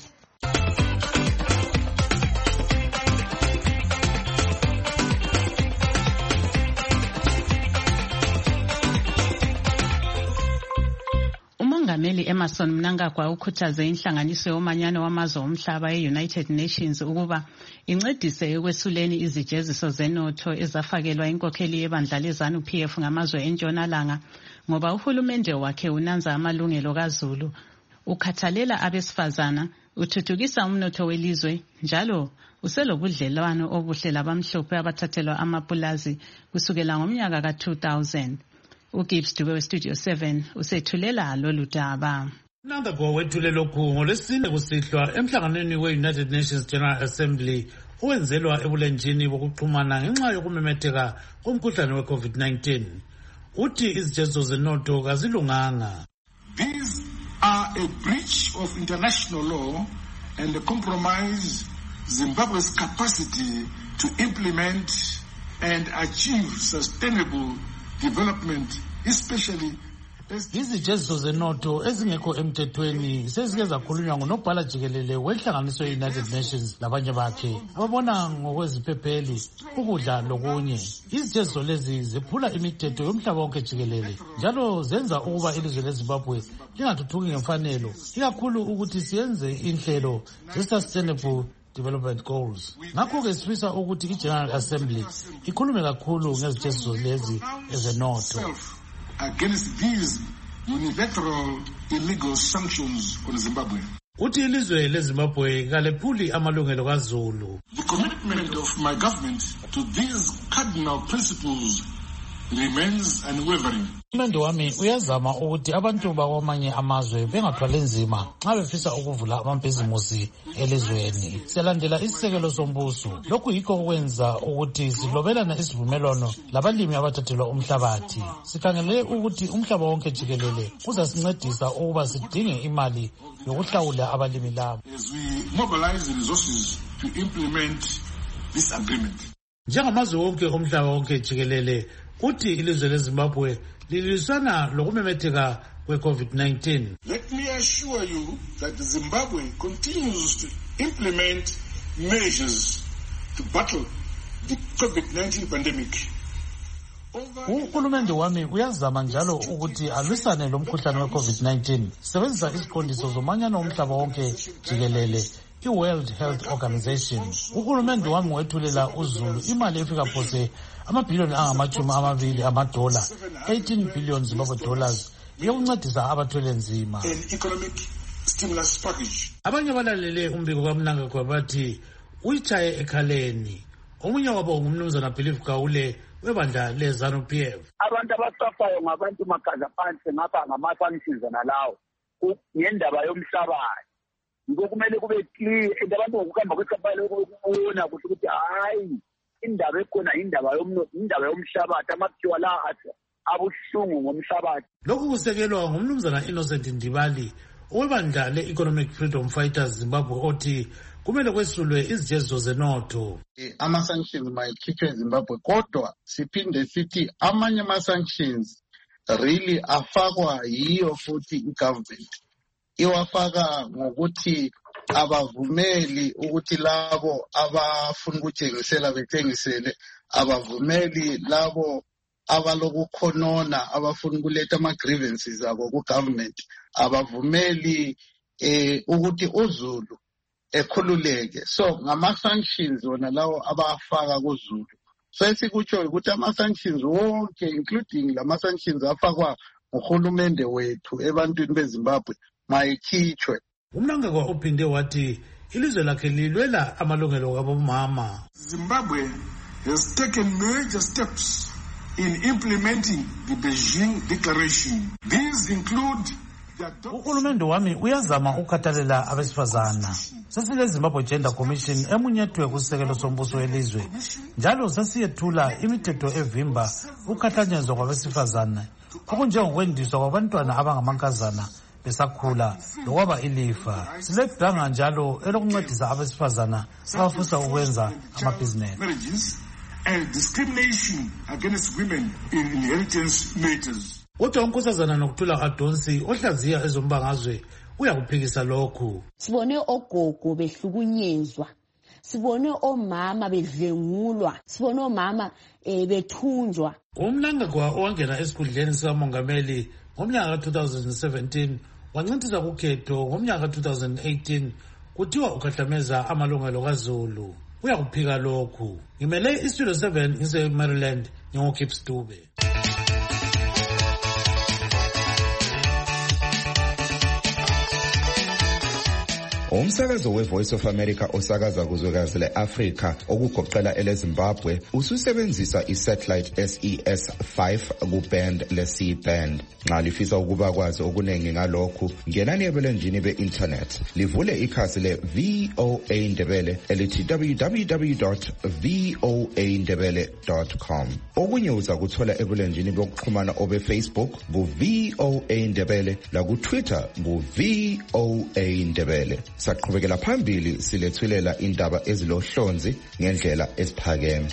uMongameli Emerson Mnangagwa ukhuthaze inhlanganiso yomanyano wamazwe omhlaba e-United Nations ukuba incedise ekwesuleni izijeziso zenotho ezafakelwa inkokheli yebandla lezanu P F ngamazwe entshonalanga ngoba uhulumende wakhe unanza amalungelo kaZulu, ukhathalela abesifazana, uthuthukisa umnotho welizwe njalo uselobudlelwano obuhle labamhlophe abathathelwa amapulazi kusukela ngomnyaka ka two thousand. uGibbs Dube weStudio seven usethulela lolu daba. Mnangagwa wethule lokhu ngolwesine kusihlwa emhlanganweni we-United Nations General Assembly owenzelwa ebulenjini bokuxhumana ngenxa yokumemetheka komkhuhlane we-COVID nineteen. Uthi izijeziso zenotho kazilunganga. These are a breach of international law and compromise Zimbabwe's capacity to implement and achieve sustainable development, especially izijeziso zenotho ezingekho emthethweni sezike zakhulunywa ngunobhala jikelele wenhlanganiso ye-United Nations labanye bakhe ababona ngokweziphepheli ukudla lokunye. Izijeziso lezi ziphula imithetho yomhlaba wonke jikelele njalo zenza ukuba ilizwe leZimbabwe lingathuthuki ngemfanelo, ikakhulu ukuthi siyenze inhlelo ze-sustainable development goals. Ngakho-ke sifisa ukuthi i-General Assembly ikhulume kakhulu ngezijeziso lezi ezenotho. Against these unilateral illegal sanctions on Zimbabwe. Uthi ilizwe leZimbabwe kalephuli amalungelo kaZulu. The commitment of my government to these cardinal principles remains unwavering. Uhulumende wami uyazama ukuthi abantu bakwamanye amazwe bengathwali nzima nxa befisa ukuvula amabhizimusi elizweni. Siyalandela isisekelo sombuso. Lokhu yikho okwenza ukuthi silobelana isivumelwano labalimi abathathelwa umhlabathi. Sikhangele ukuthi umhlaba wonke jikelele uzasincedisa ukuba sidinge imali yokuhlawula abalimi labo. As we mobilize the resources to implement this agreement. Njengamazwe wonke omhlaba wonke jikelele uthi ilizwe leZimbabwe lilisana lokumemetheka kwe-COVID nineteen. Let me assure you that Zimbabwe continues to implement measures to battle the COVID nineteen pandemic. Uhulumende wami uyazama njalo ukuthi alwisane lo mkhuhlane we-COVID nineteen sebenzisa iziqondiso zomanyano omhlaba wonke jikelele i-World Health Organization. Uhulumende wami wethulela uZulu imali efika phose amabhiliyoni angamachumi amabili amadola, eighteen billion Zimbabwe dollars, yokuncedisa abathwele nzima. An economic stimulus package. Abanye balalele umbiko kaMnangagwa bathi uyichaye ekhaleni. Omunye wabo ngumnumzana Believe Gawule webandla lezanu P F. Abantu abasafayo ngabantu makaza phansi ngapha ngama-functions nalawo ngendaba yomhlabathi. Yiko kumele kube clear abantu ngokuhamba kwesapha lokubona ukuthi ukuthi hayi indaba ekhona indaba yomno indaba yomhlabathi amakhiwa la athi abuhlungu ngomhlabathi. Lokhu kusekelwa ngumnumzana Innocent Ndibali owebandla le-Economic Freedom Fighters Zimbabwe othi kumele kwesulwe izijeziso zenotho. Ama-sanctions mayikhitshwe eZimbabwe, kodwa siphinde sithi amanye ama-sanctions really afakwa yiyo futhi i-government. Iwafaka ngokuthi abavumeli ukuthi labo abafuna ukuthengisela bethengisele, abavumeli labo abalokukhonona abafuna ukuletha ama-grievances abo ku-government, abavumeli eh, ukuthi uZulu ekhululeke. So ngama-sanctions wona lawo abafaka kuZulu. So esikutsho ukuthi ama-sanctions wonke including lama-sanctions afakwa nguhulumende wethu ebantwini beZimbabwe mayikhitshwe. Umnangagwa uphinde wathi ilizwe lakhe lilwela amalungelo wabomama. Zimbabwe has taken major steps in implementing the Beijing Declaration. These include uhulumende wami uyazama ukukhathalela abesifazana. Sesile Zimbabwe Gender Commission emunyethwe kusekelo sombuso welizwe. Njalo sesiyethula imithetho evimba ukukhathanyezwa kwabesifazana, okunjengokwendiswa kwabantwana abangamankazana besakhula lokwaba ilifa. Silebhanga njalo elokuncedisa abesifazana abafisa ukwenza amabhizinesi. And discrimination against women in inheritance matters. Kodwa unkosazana nokuthula Adonsi ohlaziya ezombangazwe uyakuphikisa lokhu. Sibone ogogo behlukunyezwa, sibone omama bedlengulwa, sibone omama eh, bethunjwa. Umnangagwa owangena esikhundleni sikamongameli ngomnyaka two thousand seventeen wancintisa kukhetho ngomnyaka two thousand eighteen kuthiwa ukhahlameza amalungelo kaZulu. Uyakuphika lokhu. Ngimele istudio seven ngise Maryland ngokip Stube. Umsakazo we-Voice of America osakaza kuzwekazi le-Afrika okugoqela ele-Zimbabwe ususebenzisa i-satellite S E S five ku-band le-C-band. Nxa lifisa ukuba kwazi okuningi ngalokhu, ngenani ebulenjini be-internet livule ikhasi le-V O A Ndebele elithi w w w dot v o a ndebele dot com. Okunye uza kuthola ebulenjini bokuxhumana obe-Facebook ku-V O A Ndebele laku-Twitter ku-V O A Ndebele. Saqhubekela phambili silethulela indaba ezilohlonzi ngendlela esiphakeme.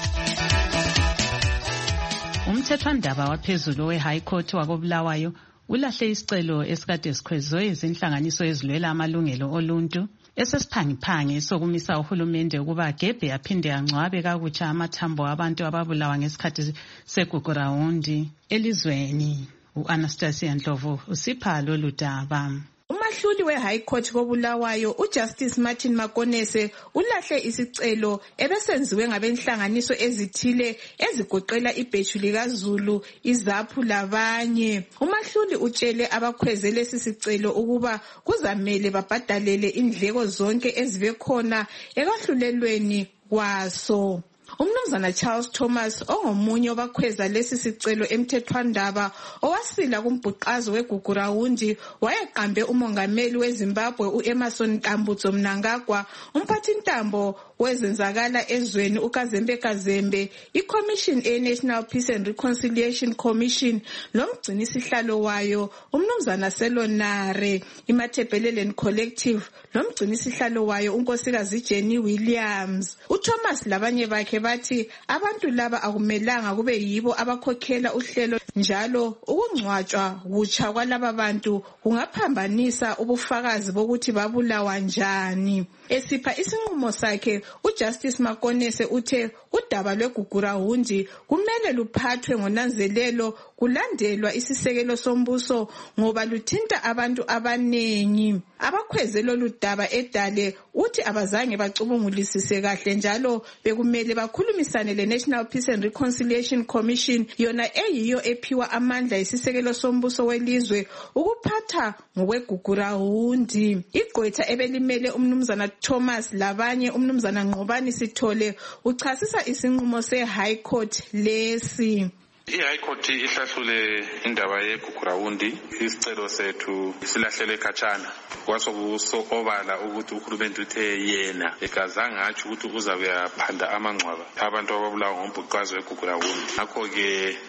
Umthethwandaba waphezulu we-High Court wakobulawayo ulahle isicelo esikade sikhwezwe izinhlanganiso ezilwela amalungelo oluntu esesiphangiphange sokumisa uhulumende ukuba agebhe aphinde angcwabe kakutsha amathambo abantu ababulawa ngesikhathi segugurawundi elizweni. U-Anastasia Ndlovu usipha lolu daba. Umahluli we-High Court kobulawayo uJustice Martin Makonese ulahle isicelo ebesenziwe ngabenhlanganiso ezithile ezigoqela ibheju likaZulu, izaphu labanye. Umahluli utshele abakhweze lesi sicelo ukuba kuzamele babhadalele indleko zonke ezibe khona ekwahlulelweni kwaso. Umnumzana Charles Thomas ongomunye wabakhweza lesi sicelo emthethwandaba owasila kumbhuqazo wegugurawundi wayeqambe umongameli weZimbabwe uEmerson Tambutso Mnangagwa, umphathintambo wezenzakala ezweni uKazembe Kazembe, iCommission eNational Peace and Reconciliation Commission lomgcinisihlalo wayo umnumzana Selonare, iMathebheleleni Collective lomgcinisihlalo wayo unkosikazi Jenny Williams. uThomas labanye bakhe bathi abantu laba akumelanga kube yibo abakhokhela uhlelo, njalo ukungcwatshwa kutsha kwalaba bantu kungaphambanisa ubufakazi bokuthi babulawa njani. Esipha isinqumo sakhe, uJustice Makonese uthe udaba lwegugurawundi kumele luphathwe ngonanzelelo kulandelwa isisekelo sombuso ngoba luthinta abantu abanengi. Abakhweze lolu daba edale uthi abazange bacubungulisise kahle, njalo bekumele bakhulumisane le-National Peace and Reconciliation Commission, yona eyiyo ephiwa amandla isisekelo sombuso welizwe ukuphatha ngokwegugurawundi. Igqwetha ebelimele umnumzana Thomas labanye umnumzana Nqobani Sithole uchasisa isinqumo se-High Court lesi. I-High Court ihlahlule indaba yegugurawundi, isicelo sethu silahlele khatshana. Kwasokusobala ukuthi uhulumende uthe yena ekazange atsho ukuthi uzabe yaphanda amangcwaba abantu ababulawa ngombhuqazo wegugurawundi. Ngakho-ke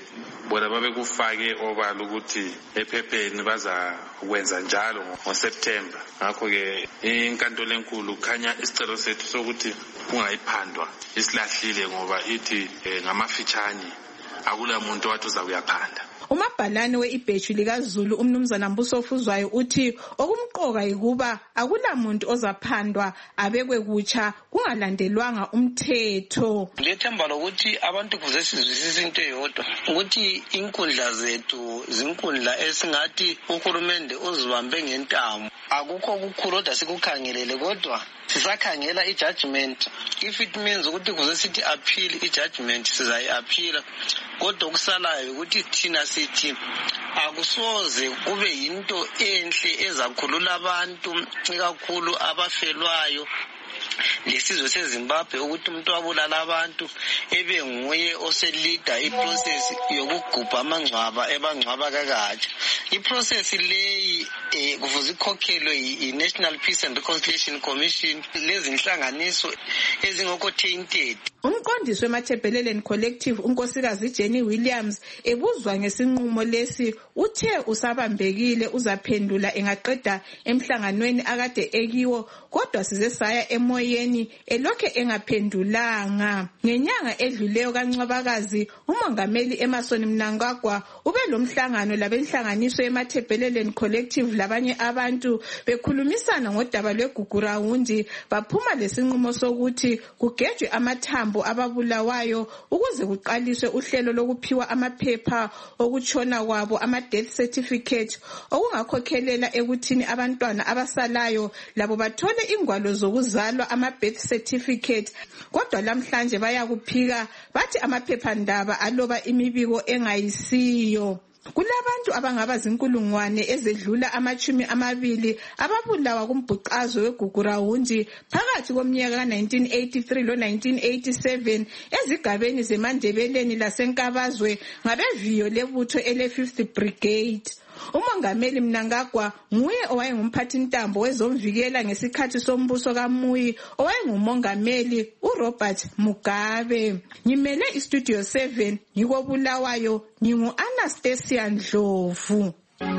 bona babekufake obala ukuthi ephepheni baza kwenza njalo ngoSeptember. Ngakho-ke inkantolo enkulu khanya isicelo sethu sokuthi kungayiphandwa isilahlile ngoba ithi ngamafitshane akula muntu wathi uza kuyaphanda. Umabhalane we-ibheju likaZulu umnumzana Mbuso Ofuzwayo uthi okumqoka yikuba akulamuntu ozaphandwa abekwe kutsha kungalandelwanga umthetho. Lethemba lokuthi abantu kuze sizwisise into eyodwa ukuthi inkundla zethu zinkundla esingathi uhulumende uzibambe ngentamo. Akukho kukhulu kodwa sikukhangelele kodwa sisakhangela i-judgment. If it means ukuthi kuze sithi appeal i-judgment sizayi-appeala, kodwa okusalayo ukuthi thina sithi akusoze kube yinto enhle ezakhulula abantu ikakhulu abafelwayo lesizwe seZimbabwe ukuthi umuntu wabulala abantu ebe nguye oselida iprocess yokugubha amangcwaba ebangcwaba kakatsha. Iprocess leyi kufuze ikhokhelwe i-National Peace and Reconciliation Commission lezinhlanganiso ezingokho tainted. Umqondisi weMathebheleleni Collective unkosikazi Jenny Williams ebuzwa ngesinqumo lesi uthe usabambekile uzaphendula engaqeda emhlanganweni akade ekiwo kodwa size saya emoyeni elokhe engaphendulanga. Ngenyanga edluleyo kaNcwabakazi umongameli Emmerson Mnangagwa ube lomhlangano labenhlanganiso yeMathebheleleni Collective labanye abantu bekhulumisana ngodaba lweGugurawundi baphuma lesinqumo sokuthi kugejwe amathambo ababulawayo ukuze kuqaliswe uhlelo lokuphiwa amaphepha okutshona kwabo ama-death certificate okungakhokhelela ekuthini abantwana abasalayo labo bathole ingwalo zokuzalwa ama-birth certificate. Kodwa lamhlanje bayakuphika bathi amaphephandaba aloba imibiko engayisiyo. Kulabantu abangaba zinkulungwane ezedlula amachumi amabili ababulawa kumbhuqazo weGugurawundi phakathi komnyaka ka-nineteen eighty-three lo-nineteen eighty-seven ezigabeni zeMandebeleni laseNkabazwe ngabeviyo lebutho ele-fifth Brigade. Umongameli Mnangagwa nguye owayengumphathintambo wezomvikela ngesikhathi sombuso kaMuyi owayengumongameli uRobert Mugabe. Ngimele iStudio seven ngikobulawayo ngingu-Anastasia Ndlovu.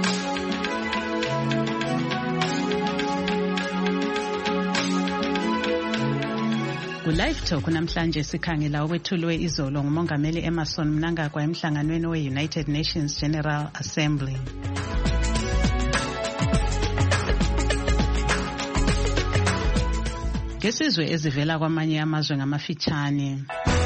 Ku-Live Talk namhlanje sikhangela okwethulwe izolo ngumongameli Emmerson Mnangagwa emhlanganweni we-United Nations General Assembly. Ngesizwe ezivela kwamanye amazwe ngamafitshane.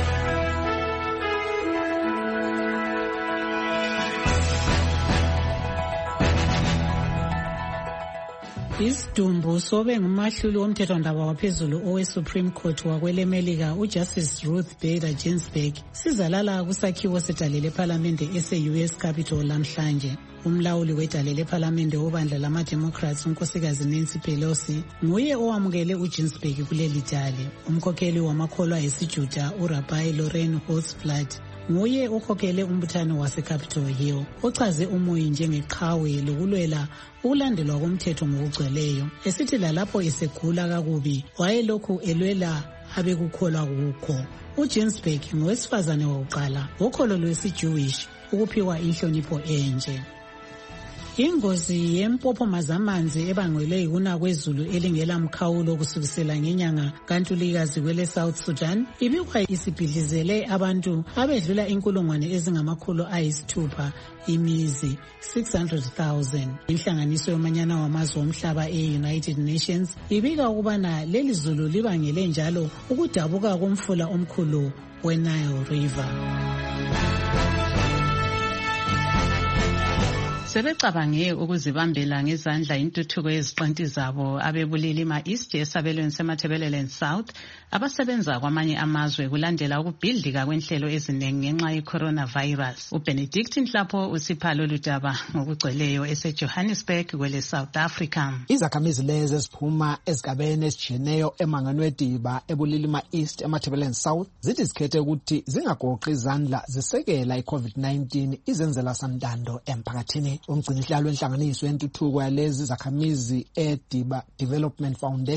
Isidumbu sobe ngumahluli womthethwandaba waphezulu owe-Supreme Court wakwelemelika uJustice Ruth Bader Ginsburg sizalala kusakhiwo sedale lephalamende ese-U S Capitol lamhlanje. Umlawuli wedale lephalamende wobandla lama-Democrats unkosikazi Nancy Pelosi nguye owamukele uGinsburg kuleli dale. Umkhokheli wamakholwa esiJuda uRabbi Loren Holtzblatt nguye ukhokhele umbuthano wase-Capitol Hill ochaze uMoyi njengeqhawe lokulwela ukulandelwa komthetho ngokugcweleyo, esithi lalapho esegula kakubi wayelokhu elwela abekukholwa kukho. uGinsburg ngowesifazane wokuqala wokholo lwesi-Jewish ukuphiwa inhlonipho enje. Ingozi yempopoma zamanzi ebangelwe yikuna kwezulu elingela mkhawulo kusukisela ngenyanga kaNtulikazi kwele South Sudan ibikwa isibhidlizele abantu abedlula inkulungwane ezingamakhulu ayisithupha imizi six hundred thousand. Inhlanganiso yomanyana wamazwe omhlaba e-United Nations ibika ukubana leli zulu libangele njalo ukudabuka komfula omkhulu we-Nile River. Sebecabange ukuzibambela ngezandla intuthuko yeziqinti zabo abebulilima East esabelweni seMathebheleleni South abasebenza kwamanye amazwe kulandela ukubhidlika kwenhlelo eziningi ngenxa ye-coronavirus. uBenedict Nhlapho usipha lolu daba ngokugcweleyo ese-Johannesburg kwele South Africa. Izakhamizi lezi eziphuma ezigabeni ezijiyeneyo emangweni wediba ebulilima East eMathebheleleni South zithi zikhethe ukuthi zingagoqi izandla zisekela i-COVID nineteen izenzela santando emphakathini. Umgcinihlalo wenhlanganiso yentuthuko yalezi zakhamizi eDiba Development Foundation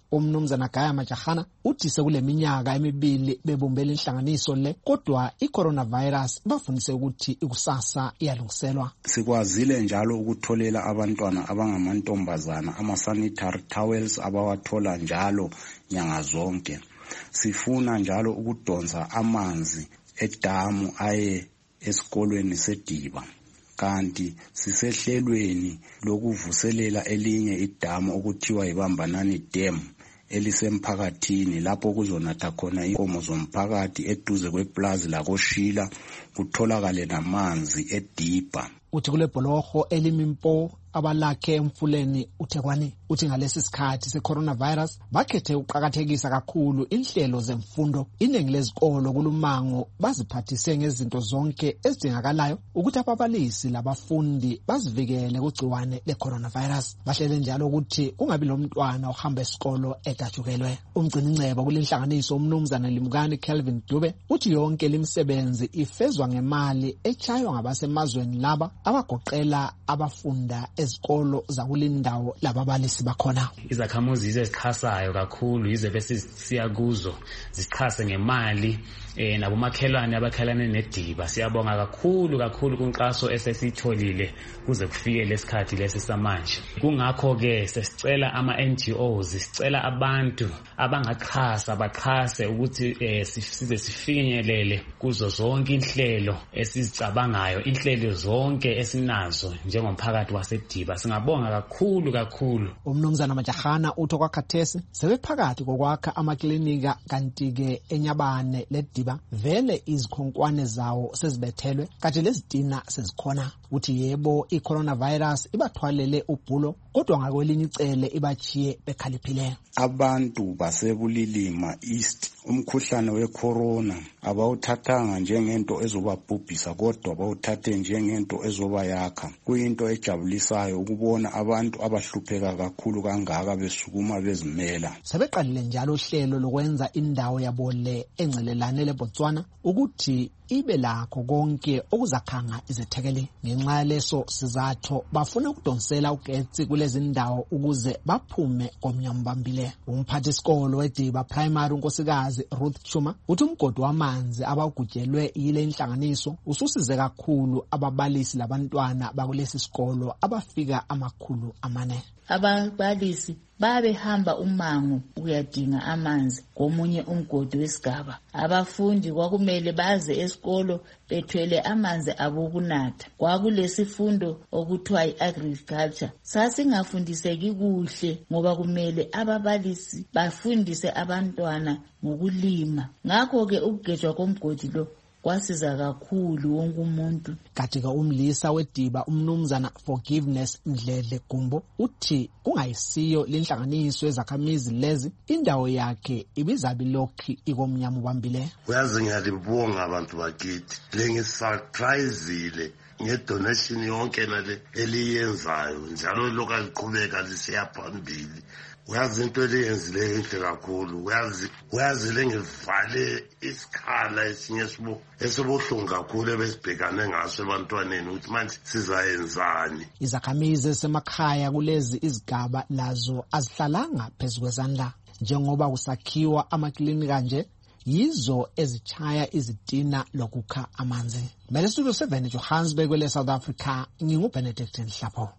umnumzana Gaya Majahana uthi sekule minyaka emibili bebumbele inhlanganiso le kodwa i-coronavirus bafundise ukuthi ikusasa iyalungiselwa. Sikwazile njalo ukutholela abantwana abangamantombazana ama-sanitary towels abawathola njalo nyanga zonke. Sifuna njalo ukudonsa amanzi edamu aye esikolweni seDiba. Kanti sisehlelweni lokuvuselela elinye idamu okuthiwa iBambanani Dam elisemphakathini lapho kuzonatha khona inkomo zomphakathi eduze kweplaza lakoShila kutholakale namanzi eDiba. Uthi kule bholoho elimimpo abalakhe emfuleni uThekwani uthi ngalesi sikhathi se-coronavirus bakhethe ukuqakathekisa kakhulu inhlelo zemfundo. Iningi lezikolo kulumango baziphathise ngezinto zonke ezidingakalayo ukuthi ababalisi labafundi bazivikele kugciwane le-coronavirus. Bahlele njalo ukuthi kungabi lomntwana ohamba esikolo edatshukelwe. Umgcininceba kulenhlanganiso umnumzana Limkani Kelvin Dube uthi yonke limsebenzi ifezwa ngemali echaywa ngabasemazweni laba abagoqela abafunda ezikolo zakulindawo lababalisi bakhona. Izakhamuzi ezikhasayo kakhulu yize bese siya kuzo zisichase ngemali eh nabomakhelwane abakhelane neDiba. Siyabonga kakhulu kakhulu kunqaso esesitholile kuze kufike lesikhathi lesi samanje. Kungakho ke sesicela ama N G Os, sicela abantu abangachasa bachase ukuthi eh size sifinyelele kuzo zonke inhlelo esizicabangayo, inhlelo zonke esinazo njengomphakathi waseDiba. Singabonga kakhulu kakhulu. Umnumzana Majahana utho kwakhathesi sebephakathi kokwakha amaklinika kanti ke enyabane leDiba vele izikhonkwane zawo sezibethelwe kade lezitina sezikhona. Uthi yebo i-coronavirus ibathwalele ubhulo kodwa ngakwelinye icele ibachiye bekhaliphile. Abantu basebulilima East umkhuhlane wecorona abawuthathanga njengento ezobabhubhisa kodwa bawuthathe njengento ezobayakha. Kuyinto ejabulisayo ukubona abantu abahlupheka kakhulu kangaka besukuma bezimela. Sebeqalile njalo uhlelo lokwenza indawo yabo le engcelelane leBotswana ukuthi ibe lakho konke okuzakhanga izethekeli. Ngenxa leso sizathu bafuna ukudonsela ugetsi kulezi ndawo ukuze baphume komnyambambile. Umphathi isikolo weDiba Primary unkosikazi Ruth Chuma uthi umgodi wamanzi abawugujelwe yile inhlanganiso ususize kakhulu ababalisi labantwana bakulesi sikolo abafika amakhulu amane. Ababalisi babehamba umango ukuyadinga amanzi komunye umgodi wesigaba. Abafundi kwakumele baze esikolo bethwele amanzi abokunatha. Kwakulesifundo okuthiwa i-agriculture. Sasingafundiseki kuhle ngoba kumele ababalisi bafundise abantwana ngokulima. Ngakho ke ukugejwa komgodi lo kwasiza kakhulu wonke umuntu. Katika umlisa weDiba umnumzana Forgiveness Ndledle Gumbo uthi kungayisiyo lenhlanganiso ezakhamizi lezi indawo yakhe ibizabilokhi ikomnyama ubambile. Uyazi ngiyalibonga abantu bakithi lengisurprisile ngedonation yonke nale eliyenzayo njalo lokho liqhubeka lisiya phambili. Uyazi into eliyenzile inhle kakhulu. Uyazi uyazi lengivale isikhala esinye sibo esibuhlungu kakhulu ebesibhekane ngaso ebantwaneni ukuthi manje sizayenzani. Izakhamizi semakhaya kulezi izigaba lazo azihlalanga phezulu kwezandla njengoba kusakhiwa amaklinika nje yizo ezichaya izitina lokukha amanzi. Mele studio seven Johannesburg kwele South Africa nginguBenedict Nhlapho.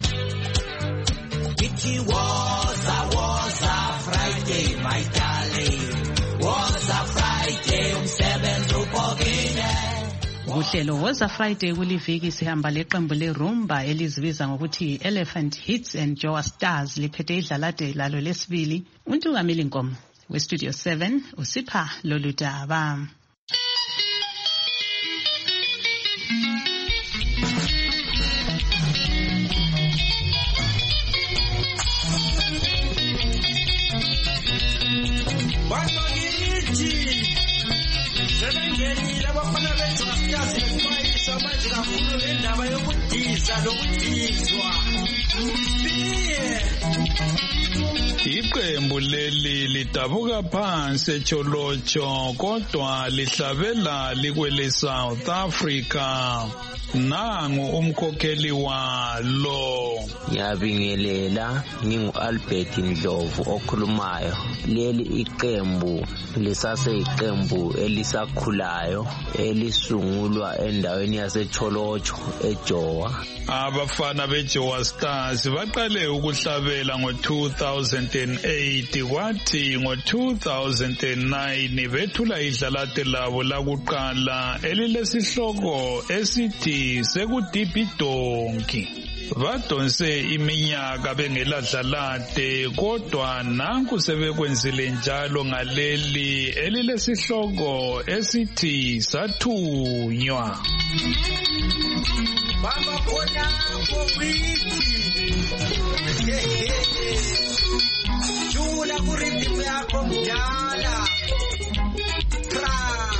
It was a was a Friday, my darling. Was a Friday, umsebenzi uphokile. Uhlelo was a Friday kuliviki sihamba leqembu leRumba elizibiza ngokuthi Elephant Hits and Joa Stars liphethe idlalade lalo lesibili. Untungameli Nkomo we Studio seven usipha lolu daba. Sebengeni labafana bethu asiyazi ukubayisa manje kakhulu indaba yokudiza lokudizwa. Iqembu leli lidabuka phansi eTsholotsho kodwa lihlabela likwele South Africa. Nangu umkhokheli walo. Ngiyabingelela, ngingu Albert Ndlovu okhulumayo. Leli iqembu lisase iqembu elisakhulayo elisungulwa endaweni yaseTsholotsho eJowa. Abafana beJowa Stars baqale ukuhlabela ngo two thousand eight kwathi ngo two thousand nine bethula idlalate labo lakuqala elilesihloko esithi sekudibhidonki. Badonse iminyaka bengeladlalate kodwa nanku sebekwenzile njalo ngaleli elilesihloko esithi sathunywa. Baba khona kowithi jula kuritimu yakho mdala tra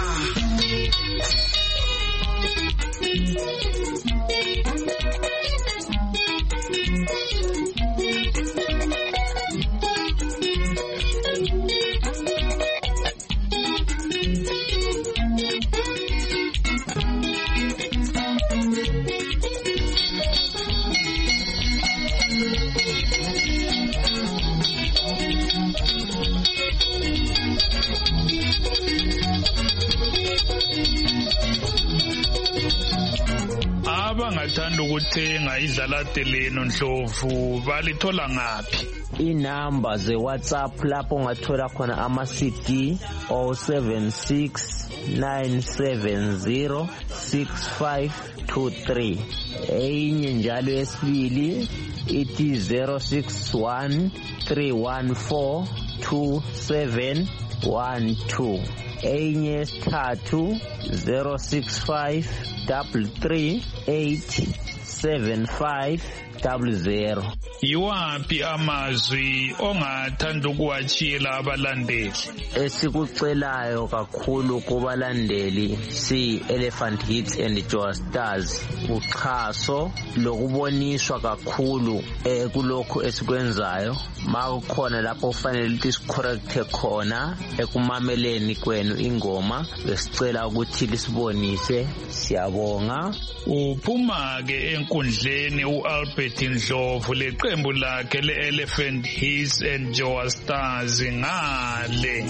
abangathanda ukuthenga idlalate leno Ndlovu balithola ngaphi? Inamba ze WhatsApp lapho ungathola khona ama C D zero seven six nine seven zero six five two three. Enye njalo yesibili ithi zero six one three one four two seven one two. Enye yesithathu zero six five three three eight seven five double zero. Yiwaphi amazwi ongathanda ukuwatshiyela abalandeli? Esikucelayo kakhulu kubalandeli si Elephant Hits and Jowa Stars uxhaso lokuboniswa kakhulu eh kulokho esikwenzayo. Makukhona lapho kufanele ukuthi sicorrecte khona ekumameleni kwenu ingoma, besicela ukuthi lisibonise. Siyabonga. Uphuma ke enkundleni uAlbert Ndlovu leqembu lakhe leElephant Hits and Jowa Stars ngale.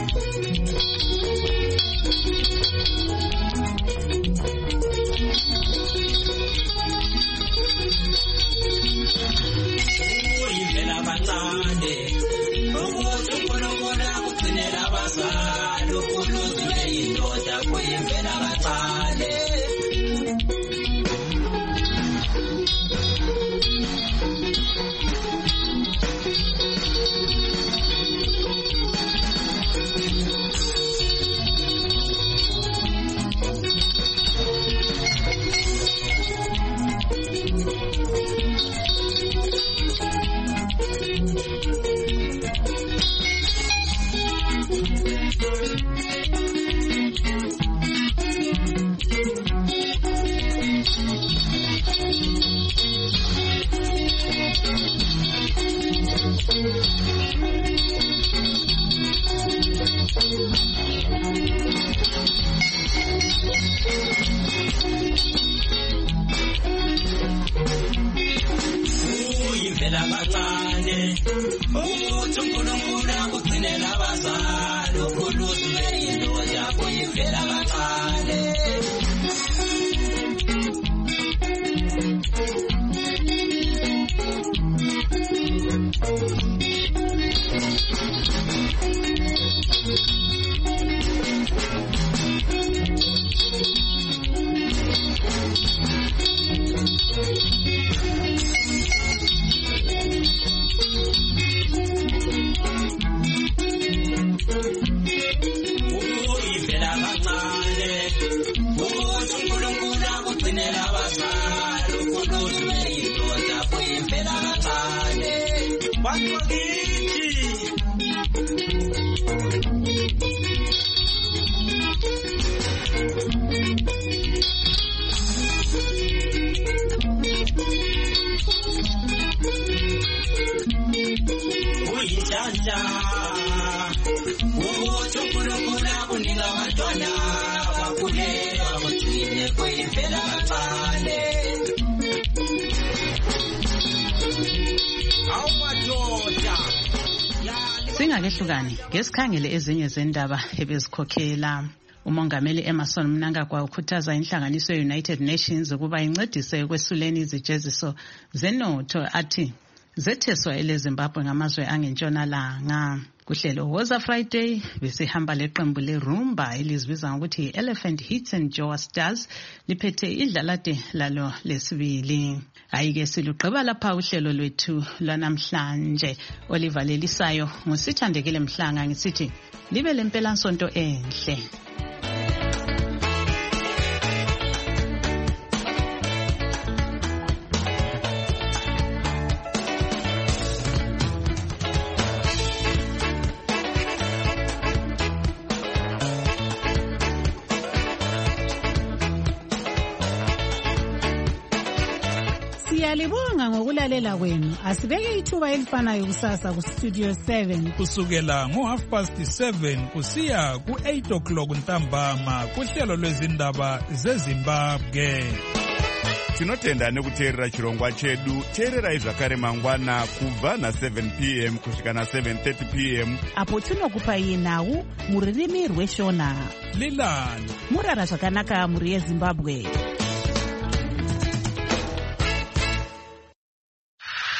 Uyivela bancane ukuthi uNkulunkulu akugcinela abazali ukhuluzwe yindoda kuyivela bancane. Uyivela bancane ukuthi uNkulunkulu akugcinela abazali ukhuluzwe yindoda kuyivela bancane. Singakehlukani ngesikhangele ezinye zendaba ebezikhokhela. Umongameli Emmerson Mnangagwa ukhuthaza inhlanganiso ye-United Nations ukuba incedise ekwesuleni izijeziso zenotho athi zetheswa eleZimbabwe ngamazwe angentshonalanga. Kuhlelo Woza Friday besihamba leqembu leRumba elizibiza ngokuthi Elephant Hits and Joa Stars liphethe idlalade lalo lesibili. Ayike silugqiba lapha uhlelo lwethu lwanamhlanje. Oliver Lelisayo ngusithandekile Mhlanga ngisithi libe lempela nsonto enhle. Siyalibonga ngokulalela kwenu. Asibeke ithuba elifanayo kusasa ku Studio seven kusukela ngo half past seven kusiya ku eight o'clock ntambama kuhlelo lwezindaba zeZimbabwe. Tinotenda nekuteerera chirongwa chedu. Teererai zvakare mangwana kubva na seven p m kusvika na seven thirty p m apo tinokupai nhau muririmi rweshona. Lilani murara zvakanaka muri yeZimbabwe.